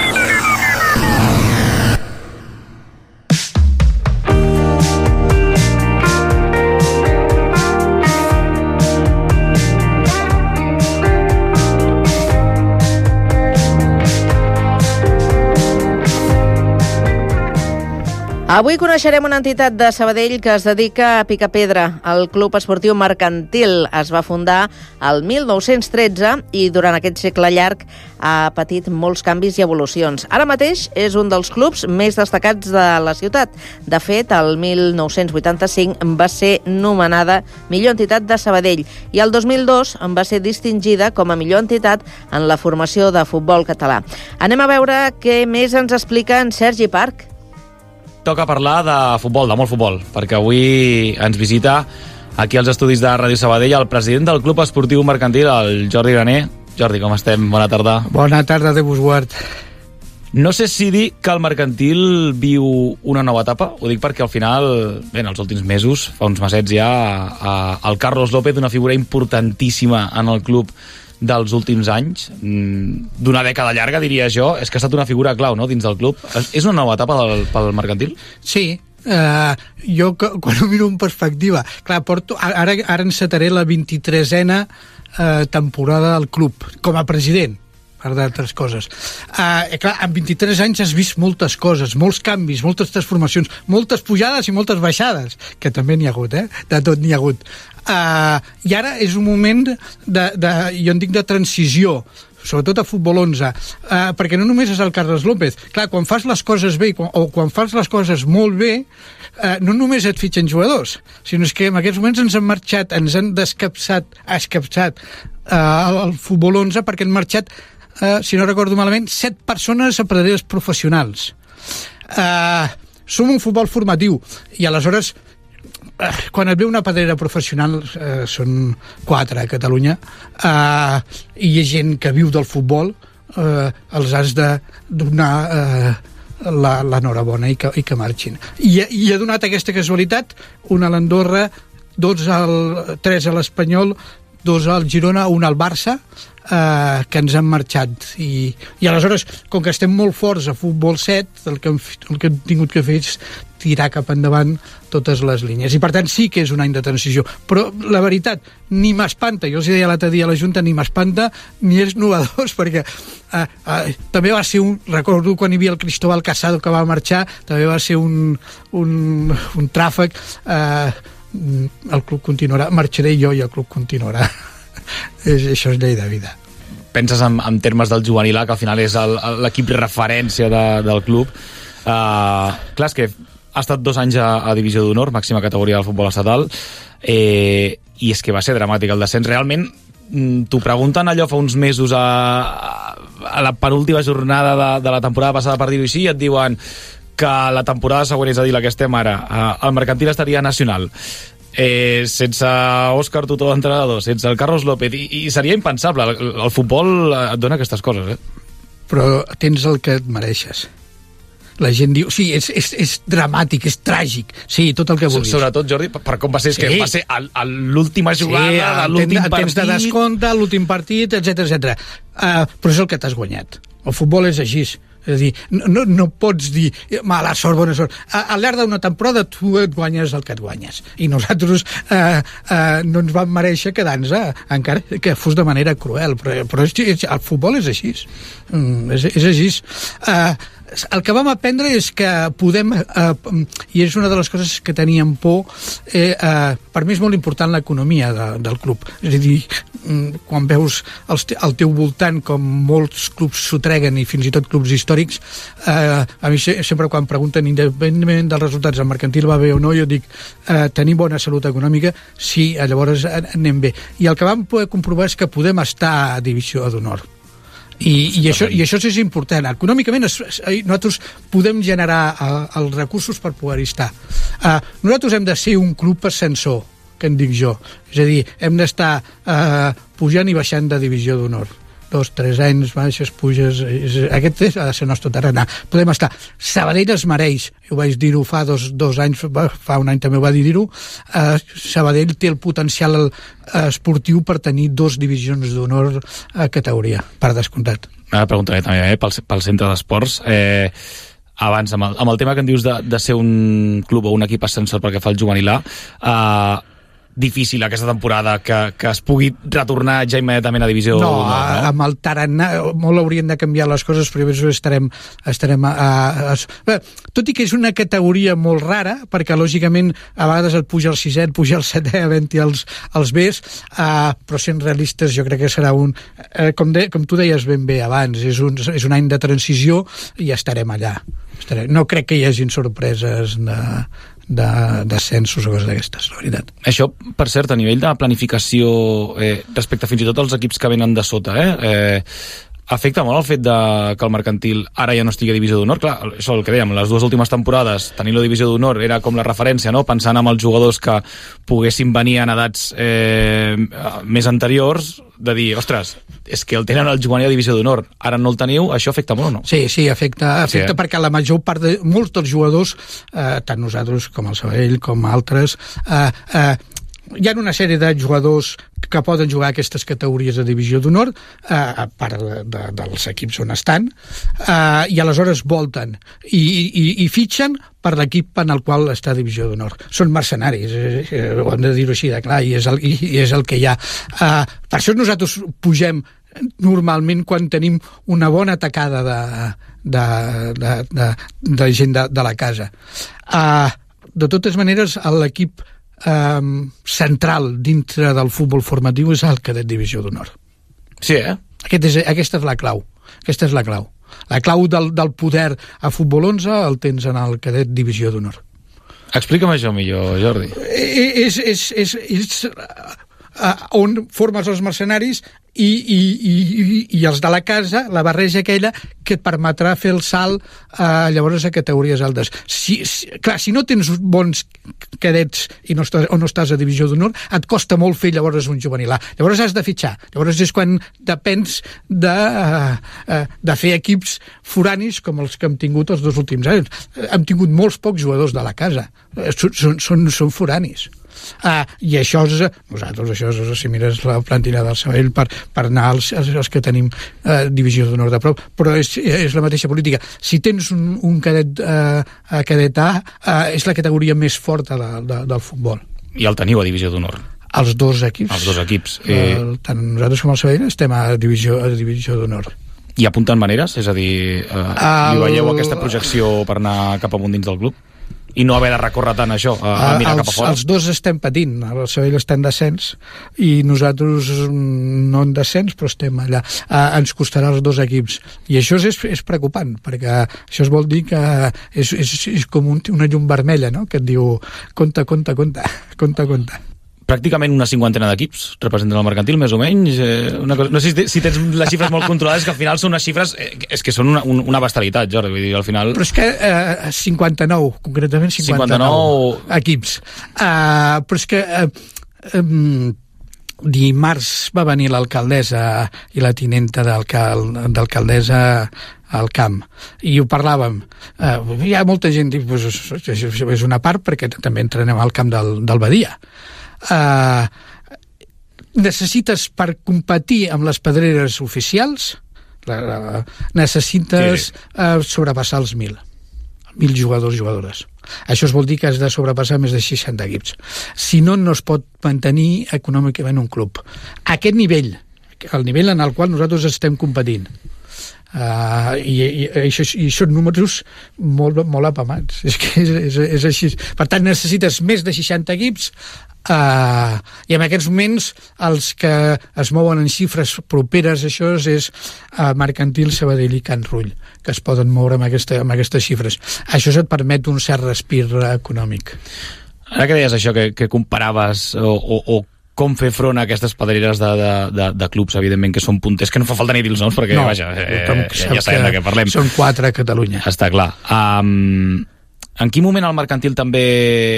Avui coneixerem una entitat de Sabadell que es dedica a picar pedra. El Club Esportiu Mercantil es va fundar el mil nou-cents tretze i durant aquest segle llarg ha patit molts canvis i evolucions. Ara mateix és un dels clubs més destacats de la ciutat. De fet, el mil nou-cents vuitanta-cinc va ser nomenada millor entitat de Sabadell i el dos mil dos va ser distingida com a millor entitat en la formació de futbol català. Anem a veure què més ens explica en Sergi Parc. Toca parlar de futbol, de molt futbol, perquè avui ens visita aquí als estudis de Ràdio Sabadell el president del Club Esportiu Mercantil, el Jordi Graner. Jordi, com estem? Bona tarda. Bona tarda, Déu vos guard. No sé si dir que el Mercantil viu una nova etapa, ho dic perquè al final, bé, en els últims mesos, fa uns mesets ja, el Carlos López, una figura importantíssima en el club dels últims anys, d'una dècada llarga, diria jo, és que ha estat una figura clau, no?, dins del club. És una nova etapa del, pel Mercantil? Sí, uh, jo quan ho miro en perspectiva, clar, porto, ara, ara encetaré la vint-i-tresena uh, temporada del club, com a president, per d'altres coses. Uh, clar, en vint-i-tres anys has vist moltes coses, molts canvis, moltes transformacions, moltes pujades i moltes baixades, que també n'hi ha hagut, eh? De tot n'hi ha hagut. Uh, I ara és un moment de, de, jo en dic de transició, sobretot a Futbol onze, uh, perquè no només és el Carlos López. Clar, quan fas les coses bé quan, o quan fas les coses molt bé, uh, no només et fitxen jugadors, sinó que en aquests moments ens han marxat, ens han descapçat, escapçat uh, el Futbol onze perquè han marxat, uh, si no recordo malament, set persones a pedreres professionals. Uh, som un futbol formatiu i aleshores quan et ve una pedrera professional, eh, són quatre a Catalunya, eh, i hi ha gent que viu del futbol, eh, els has de donar eh, l'enhorabona i, que, i que marxin. I, i ha donat aquesta casualitat, una a l'Andorra, dos al, tres a l'Espanyol, dos al Girona, un al Barça, eh, que ens han marxat. I, i aleshores, com que estem molt forts a Futbol set, el que hem, el que hem tingut que fer és tirar cap endavant totes les línies. I per tant sí que és un any de transició. Però la veritat, ni m'espanta, jo els deia l'altre dia a la Junta, ni m'espanta, ni és novedós, perquè eh, eh, també va ser un... Recordo quan hi havia el Cristóbal Casado que va marxar, també va ser un, un, un tràfic. Eh, el club continuarà, marxaré jo i el club continuarà. és, això és llei de vida. Penses en, en termes del juvenil A, que al final és l'equip referència de, del club. Uh, clar, és que ha estat dos anys a, a Divisió d'Honor, màxima categoria del futbol estatal, eh, i és que va ser dramàtic el descens. Realment, t'ho pregunten allò fa uns mesos a, a la penúltima jornada de, de la temporada passada, per dir-ho així, i et diuen que la temporada següent, és a dir, la que estem ara, el Mercantil estaria nacional. Eh, sense Òscar Tutó d'entrenador, sense el Carlos López, i, i seria impensable. El, el futbol et dona aquestes coses, eh? Però tens el que et mereixes. La gent diu, sí, és, és, és dramàtic, és tràgic, sí, tot el que vulguis. Sobretot, Jordi, per com va ser, sí. Que va ser l'última jugada, sí, de l'últim partit... temps de descompte, l'últim partit, etcètera, etcètera. Uh, però és el que t'has guanyat. El futbol és així. És a dir, no, no pots dir mala sort, bona sort. A, al llarg d'una temporada tu et guanyes el que et guanyes. I nosaltres eh, eh, no ens vam mereixer quedar-nos, eh, encara que fos de manera cruel, però, però és, és, el futbol és així. Mm, és, és així. Eh, el que vam aprendre és que podem, eh, i és una de les coses que teníem por, eh, eh, per mi és molt important l'economia de, del club. És a dir, quan veus el, al teu voltant com molts clubs s'ho treguen, i fins i tot clubs històrics, eh, a mi sempre quan pregunten independentment dels resultats el Mercantil va bé o no, jo dic eh, tenim bona salut econòmica, sí, llavors anem bé. I el que vam poder comprovar és que podem estar a divisió d'honor. I, i, això, i això és important. Econòmicament es, es, nosaltres podem generar uh, els recursos per poder-hi estar. Uh, nosaltres hem de ser un club ascensor, que en dic jo. És a dir, hem d'estar uh, pujant i baixant de divisió d'honor. Dos, tres anys, baixes, puges... És, aquest és, ha de ser el nostre tarannà. Podem estar... Sabadell es mereix, ho vaig dir-ho fa dos, dos anys, fa un any també ho va dir-ho, uh, Sabadell té el potencial uh, esportiu per tenir dos divisions d'honor a categoria, per descomptat. Ara preguntaré també eh, pel, pel centre d'esports. Eh, abans, amb el, amb el tema que em dius de, de ser un club o un equip ascensor perquè fa el juvenil A, eh, difícil aquesta temporada que, que es pugui retornar ja immediatament a divisió no, d'honor, no? Amb el tarannà molt haurien de canviar les coses, però estarem, estarem a, a, a, bé, tot i que és una categoria molt rara, perquè lògicament a vegades et puja el sisè, et puja el setè, havent-hi els, els Bs, uh, però sent realistes jo crec que serà un, uh, com, de, com tu deies ben bé abans, és un, és un any de transició i estarem allà. Estarem. No crec que hi hagin sorpreses de d'ascensos o coses d'aquestes, la veritat. Això, per cert, a nivell de planificació eh, respecte fins i tot als equips que venen de sota, eh, eh afecta molt el fet de que el Mercantil ara ja no estigui a divisió d'honor. Clar, això el que dèiem, les dues últimes temporades tenir la divisió d'honor era com la referència, no? Pensant en els jugadors que poguessin venir en edats eh, més anteriors, de dir, ostres, és que el tenen el juvenil a divisió d'honor, ara no el teniu, això afecta molt o no? Sí, sí, afecta, afecta sí, eh? Perquè la major part de molts dels jugadors, eh, tant nosaltres com el Sabadell com altres, eh, eh, hi ha una sèrie de jugadors que poden jugar aquestes categories de divisió d'honor, eh, a part de, de, dels equips on estan, eh, i aleshores volten i, i, i fitxen per l'equip en el qual està a divisió d'honor. Són mercenaris, eh, eh, ho hem de dir-ho així de clar, i és el, i, i és el que hi ha. Eh, per això nosaltres pugem normalment quan tenim una bona atacada de, de, de, de, de gent de, de la casa. Eh, de totes maneres, l'equip Um, central dintre del futbol formatiu és el cadet divisió d'honor. Sí, eh? Aquest és, aquesta és la clau. Aquesta és la clau. La clau del, del poder a futbol onze el tens en el cadet divisió d'honor. Explica'm això millor, Jordi. És, és, és, és uh, on formes els mercenaris i, i, i, i els de la casa, la barreja aquella que et permetrà fer el salt uh, llavors a categories altes. Si, si, clar, si no tens bons cadets i no estàs, o no estàs a divisió d'honor, et costa molt fer llavors un juvenil A. Llavors has de fitxar. Llavors és quan depens de, uh, uh, de fer equips foranis com els que hem tingut els dos últims anys. Hem tingut molts pocs jugadors de la casa. Són, són, són foranis. Ah, i això és, nosaltres, això és, si mires la plantilla del Sabadell per, per anar als, als que tenim eh, divisió d'honor de prop, però és, és la mateixa política. Si tens un, un cadet, eh, cadet A, eh, és la categoria més forta de, de, del futbol. I el teniu a divisió d'honor? Els dos equips. Els dos equips. Eh... El, tant nosaltres com el Sabadell estem a divisió, a divisió d'honor. I apunten maneres? És a dir, eh, el... li veieu aquesta projecció per anar cap amunt dins del club? I no haver de recórrer tant això, a, a mirar els, cap a fora? Els dos estem patint. El Sabadell està en descens i nosaltres no en descens, però estem allà. Uh, ens costarà els dos equips. I això és, és preocupant, perquè això es vol dir que és, és, és com un, una llum vermella, no?, que et diu compte, compte, compte, compte, compte. Pràcticament una cinquantena d'equips representen el Mercantil, més o menys. Eh, una cosa, no sé si tens les xifres molt controlades, que al final són unes xifres... Eh, és que són una, una bestialitat, Jordi. Vull dir, al final... Però és que eh, cinquanta-nou, concretament cinquanta-nou, cinquanta-nou... equips. Uh, però és que... Uh, um, dimarts va venir l'alcaldessa i la tinenta d'alcaldessa al camp, i ho parlàvem. Uh, hi ha molta gent, pues, és una part, perquè també entrenem al camp del, del Badia. Uh, necessites per competir amb les pedreres oficials necessites sí. uh, sobrepassar els mil. mil jugadors i jugadores. Això vol dir que has de sobrepassar més de seixanta equips. Si no, no es pot mantenir econòmicament un club. Aquest nivell, el nivell en el qual nosaltres estem competint, Uh, i, i, i, això, i són números molt, molt apamats, és que és, és, és així. Per tant, necessites més de seixanta equips, uh, i en aquests moments els que es mouen en xifres properes a això és uh, Mercantil, Sabadell i Can Rull, que es poden moure amb, aquesta, amb aquestes xifres. Això et permet un cert respir econòmic. Ara que deies això, que, que comparaves o, o, o com fer front a aquestes pedreres de, de, de, de clubs, evidentment, que són punters, que no fa falta ni dir els noms, perquè, no, vaja, eh, ja, ja sabem de què parlem. Són quatre a Catalunya. Està clar. Um, en quin moment el Mercantil també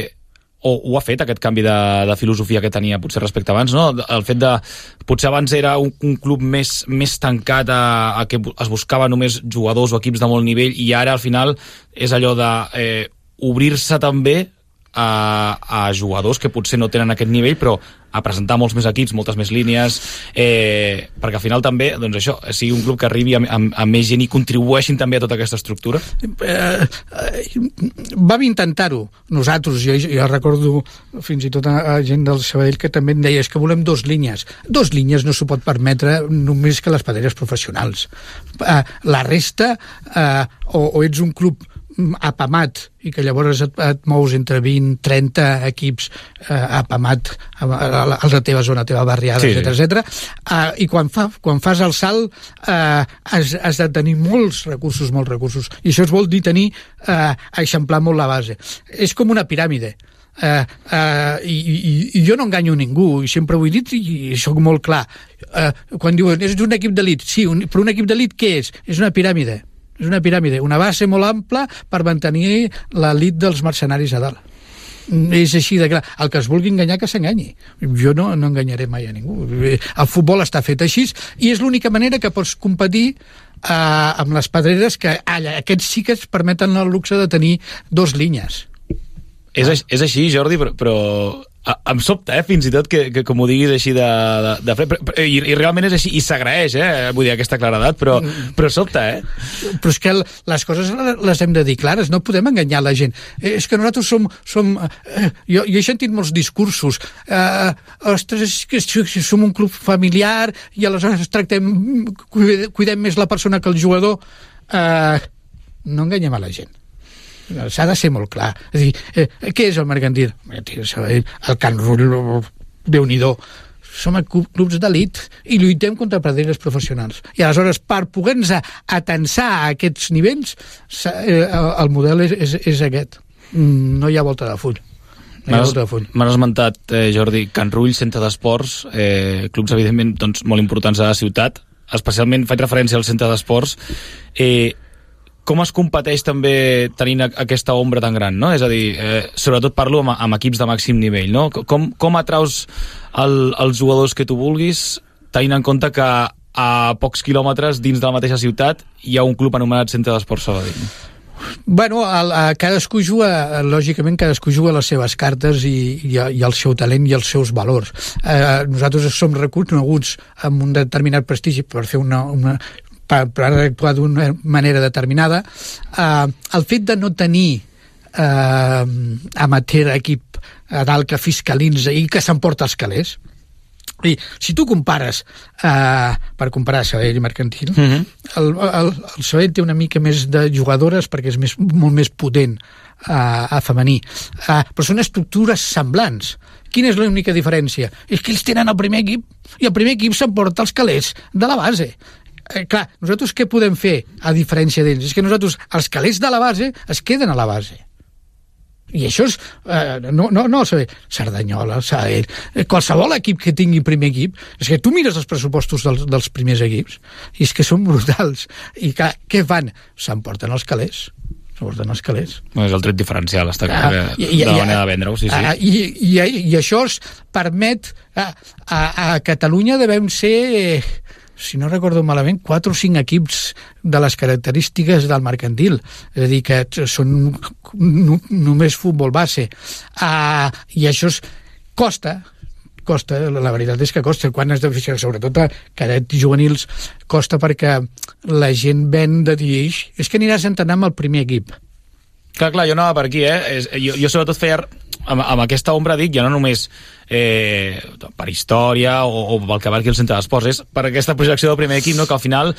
o ho ha fet, aquest canvi de, de filosofia que tenia potser respecte abans, no? El fet de... Potser abans era un, un club més, més tancat a, a que es buscava només jugadors o equips de molt nivell, i ara, al final, és allò de eh, obrir-se també a, a jugadors que potser no tenen aquest nivell, però a presentar molts més equips, moltes més línies, eh, perquè al final també, doncs això, sigui un club que arribi a, a, a més gent i contribueixin també a tota aquesta estructura? Eh, eh, vam intentar-ho nosaltres, jo, jo recordo fins i tot a, a gent del Sabadell que també em deia que volem dos línies. Dos línies no s'ho pot permetre només que les pedreres professionals. Eh, la resta, eh, o, o ets un club apamat i que llavors et, et mous entre vint, trenta equips eh, apamat a, a, a la teva zona, a la teva barriada, sí, etcètera, etcètera. Uh, i quan, fa, quan fas el salt uh, has, has de tenir molts recursos, molts recursos, i això es vol dir tenir uh, eixamplar molt la base. És com una piràmide. Uh, uh, i, i, i jo no enganyo ningú, i sempre ho he dit i, i soc molt clar. Uh, quan diuen, és un equip d'elit, sí, un, però un equip d'elit què és? És una piràmide. És una piràmide, una base molt ampla per mantenir l'elit dels mercenaris a dalt. És així de clar. El que es vulgui enganyar, que s'enganyi. Jo no, no enganyaré mai a ningú. El futbol està fet així i és l'única manera que pots competir eh, amb les pedreres, que alla, aquests sí que es permeten el luxe de tenir dos línies. És, és així, Jordi, però, però em sobta, eh, fins i tot que, que com ho diguis així de, de, de fred, i, i realment és així, i s'agraeix, eh, vull dir, aquesta claredat, però, però sobta, eh? Però és que les coses les hem de dir clares, no podem enganyar la gent. Eh, és que nosaltres som... som eh, jo, jo he sentit molts discursos, eh, ostres, que som un club familiar i aleshores tractem, cuidem més la persona que el jugador. Eh, no enganyem a la gent. S'ha de ser molt clar. És dir, eh, què és el Mercantil? El Can Rull, Déu-n'hi-do. Som clubs d'elit i lluitem contra pedreres professionals. I aleshores, per poder-nos atensar a aquests nivells, el model és, és, és aquest. No hi ha volta de full. No M'has esmentat, eh, Jordi, Can Rull, centre d'esports, eh, clubs, evidentment, doncs, molt importants a la ciutat. Especialment faig referència al centre d'esports. Eh, Com es competeix també tenint aquesta ombra tan gran, no? És a dir, eh, sobretot parlo amb, amb equips de màxim nivell, no? Com, com atraus el, els jugadors que tu vulguis, tenint en compte que a pocs quilòmetres dins de la mateixa ciutat hi ha un club anomenat Centre d'Esports Sabadell? Bueno, el, el, cadascú juga, lògicament cadascú juga les seves cartes i, i, i el seu talent i els seus valors. Eh, nosaltres som reconeguts amb un determinat prestigi per fer una... una per, per actuar d'una manera determinada. Uh, el fet de no tenir uh, amateur equip a dalt que fiscalitza i que s'emporta els calés, i si tu compares uh, per comparar Sabadell i Mercantil, uh-huh. el, el, el Sabadell té una mica més de jugadores perquè és més, molt més potent uh, a femení, uh, però són estructures semblants. Quina és l'única diferència? És que ells tenen el primer equip i el primer equip s'emporta els calés de la base. Eh, clar, nosaltres què podem fer a diferència d'ells? És que nosaltres, els calés de la base es queden a la base. I això és... Eh, no, no, no, Cerdanyola, Sabadell, eh, qualsevol equip que tingui primer equip, és que tu mires els pressupostos dels, dels primers equips i és que són brutals. I clar, què fan? S'emporten els calés. S'emporten els calés. No, és el tret diferencial, està clar, ah, de la manera de vendre-ho, sí, sí. Ah, i, i, I això es permet... Ah, a, a Catalunya devem ser... Eh, si no recordo malament, quatre o cinc equips de les característiques del Mercantil. És a dir, que són no, només futbol base. Uh, I això es, costa, costa, la veritat és que costa. Quan has de fer, sobretot a cadets juvenils, costa perquè la gent ven de dir és que aniràs a entrenar amb el primer equip. Clar, clar, jo anava per aquí, eh? Jo, jo sobretot feia, amb, amb aquesta ombra dic, ja no només eh, per història o, o pel que valgui el centre d'esports, és per aquesta projecció del primer equip, no? Que al final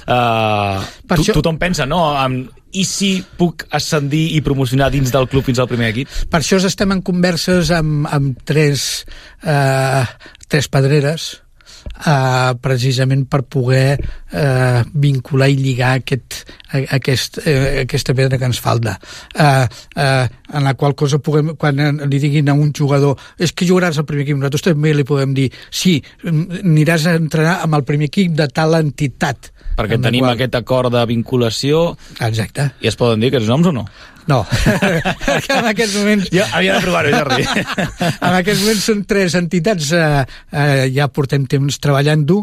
eh, to, això... tothom pensa, no? En, i si puc ascendir i promocionar dins del club fins al primer equip? Per això estem en converses amb, amb tres, eh, tres pedreres, Uh, precisament per poder uh, vincular i lligar aquest, aquest, uh, aquesta pedra que ens falta, uh, uh, en la qual cosa puguem, quan li diguin a un jugador és que jugaràs al primer equip, nosaltres també li podem dir sí, aniràs a entrenar amb el primer equip de tal entitat, perquè tenim qual... aquest acord de vinculació. Exacte. I es poden dir aquests noms o no? No, perquè en aquests moments... Jo havia de provar-ho, Jordi. En aquests moments són tres entitats, eh, eh, ja portem temps treballant-ho,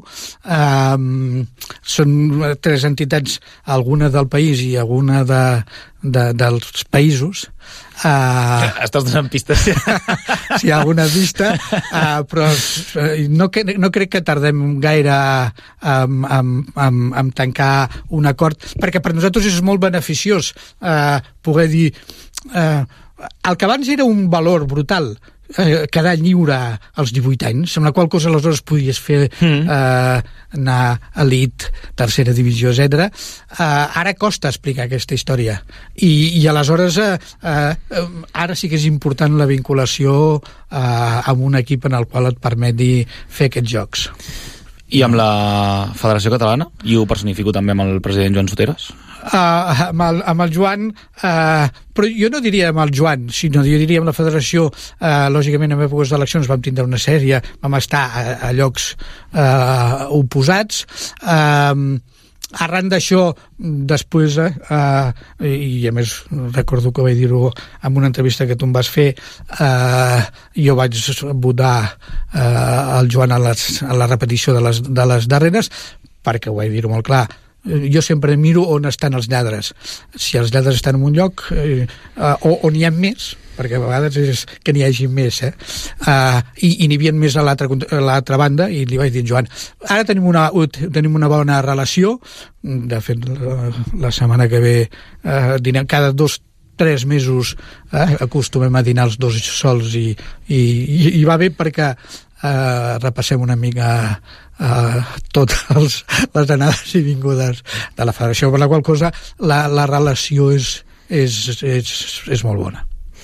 eh, són tres entitats, alguna del país i alguna de, de, dels països. Uh, Estàs donant pistes. Sí, alguna pista, uh, però no, no crec que tardem gaire en, en, en, en tancar un acord, perquè per nosaltres és molt beneficiós uh, poder dir uh, el que abans era un valor brutal, eh, quedar lliure als divuit anys, amb la qual cosa aleshores podies fer mm. eh, anar a elit, tercera divisió, etcètera. Eh, ara costa explicar aquesta història i, i aleshores eh, eh, ara sí que és important la vinculació eh, amb un equip en el qual et permeti fer aquests jocs. I amb la Federació Catalana? I ho personifico també amb el president Joan Soteres? Uh, amb, el, amb el Joan, uh, però jo no diria amb el Joan, sinó jo diria amb la federació. Uh, lògicament en èpoques d'eleccions vam tindre una sèrie, vam estar a, a llocs uh, oposats. Uh, arran d'això, després, uh, i a més recordo que vaig dir-ho en una entrevista que tu em vas fer, uh, jo vaig votar uh, el Joan a, les, a la repetició de les, de les darreres, perquè ho vaig dir-ho molt clar. Jo sempre miro on estan els lladres. Si els lladres estan en un lloc, eh, o on hi ha més, perquè a vegades és que n'hi hagi més, eh? Uh, i, i n'hi havia més a l'altra banda, i li vaig dir, Joan, ara tenim una, tenim una bona relació, de fet, la, la setmana que ve, uh, dinem, cada dos tres mesos eh, acostumem a dinar els dos sols i, i, i va bé perquè eh, repassem una mica eh, totes les anades i vingudes de la federació, per la qual cosa la, la relació és, és, és, és molt bona.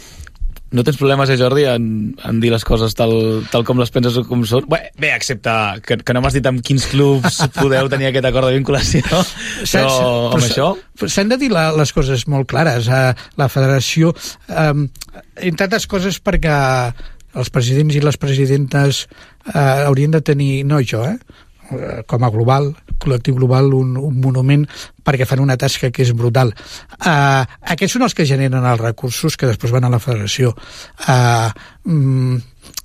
No tens problemes, eh, Jordi, en, en dir les coses tal, tal com les penses o com són? Bé, bé excepte que, que no m'has dit amb quins clubs podeu tenir aquest acord de vinculació, però amb això... S'han de dir la, les coses molt clares. Eh, la federació, eh, entre altres coses perquè els presidents i les presidentes eh, haurien de tenir, no jo, eh, com a global, col·lectiu global, un, un monument perquè fan una tasca que és brutal. Uh, aquests són els que generen els recursos que després van a la federació. Uh, mm,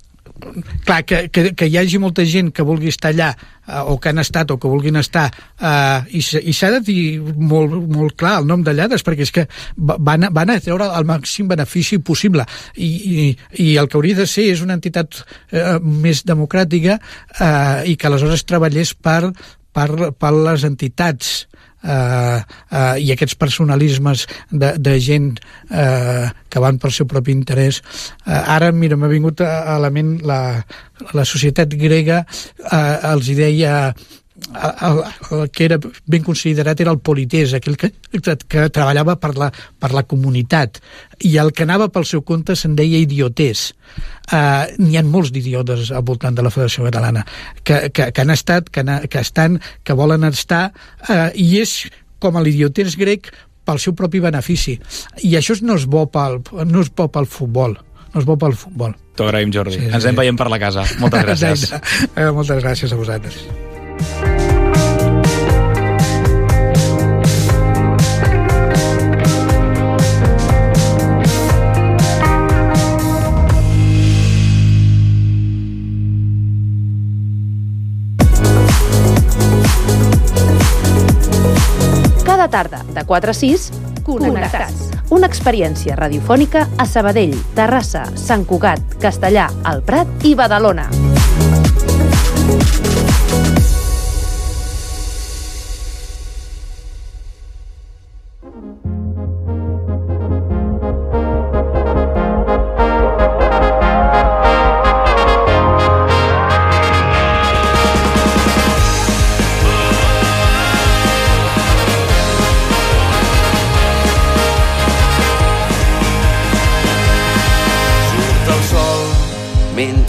clar, que, que, que hi hagi molta gent que vulgui estar allà uh, o que han estat o que vulguin estar uh, i, i s'ha de dir molt, molt clar el nom de lladres perquè és que van a, van a treure el màxim benefici possible i, i, i el que hauria de ser és una entitat uh, més democràtica uh, i que aleshores treballés per, per, per les entitats Uh, uh, i aquests personalismes de, de gent uh, que van pel seu propi interès. Uh, ara, mira, m'ha vingut a, a la ment la, la societat grega, uh, els deia el, el que era ben considerat era el polités, aquell que, que treballava per la, per la comunitat, i el que anava pel seu compte se'n deia idiotés. Uh, n'hi ha molts d'idiotes al voltant de la Federació Catalana que, que, que han estat, que, han, que estan, que volen estar, uh, i és com l'idiotès grec pel seu propi benefici, i això no és bo pel, no és bo pel futbol, no és bo pel futbol. T'ho agraïm, Jordi. Sí, sí. Ens anem veient per la casa. Moltes gràcies. Moltes gràcies a vosaltres. Cada tarda, de quatre a sis, Connectats. Una experiència radiofònica a Sabadell, Terrassa, Sant Cugat, Castellar, El Prat i Badalona.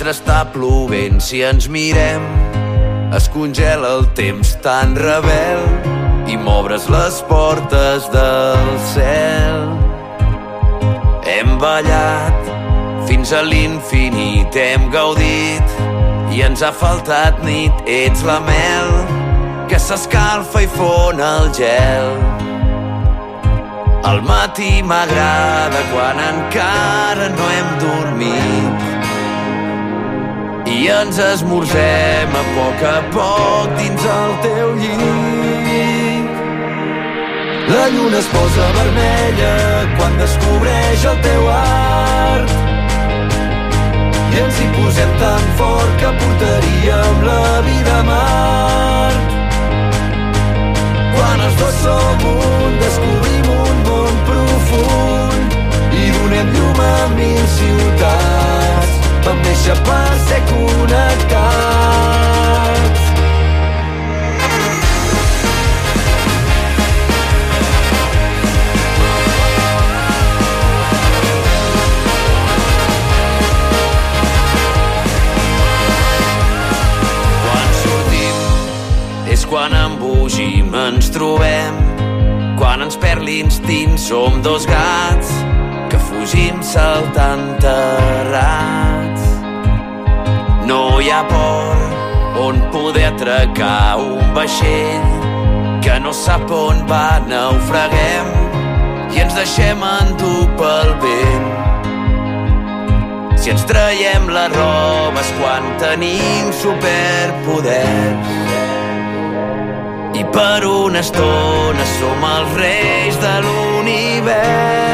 mentre està plovent. Si ens mirem, es congela el temps tan rebel i m'obres les portes del cel. Hem ballat fins a l'infinit, hem gaudit i ens ha faltat nit. Ets la mel que s'escalfa i fon el gel. Al matí m'agrada quan encara no hem dormit i ens esmorzem a poc a poc dins el teu llit. La lluna es posa vermella quan descobreix el teu art i ens hi posem tan fort que portaríem la vida a mar. Quan els dos som un, descobrim un món profund i donem llum a mil ciutats. Vam néixer per ser connectats. Quan sortim és quan embogim, ens trobem. Quan ens perd l'instint som dos gats que fugim saltant terrats. No hi ha port on poder atracar un vaixell que no sap on va. Naufraguem i ens deixem endur pel vent. Si ens traiem la roba és quan tenim superpoders i per una estona som els reis de l'univers.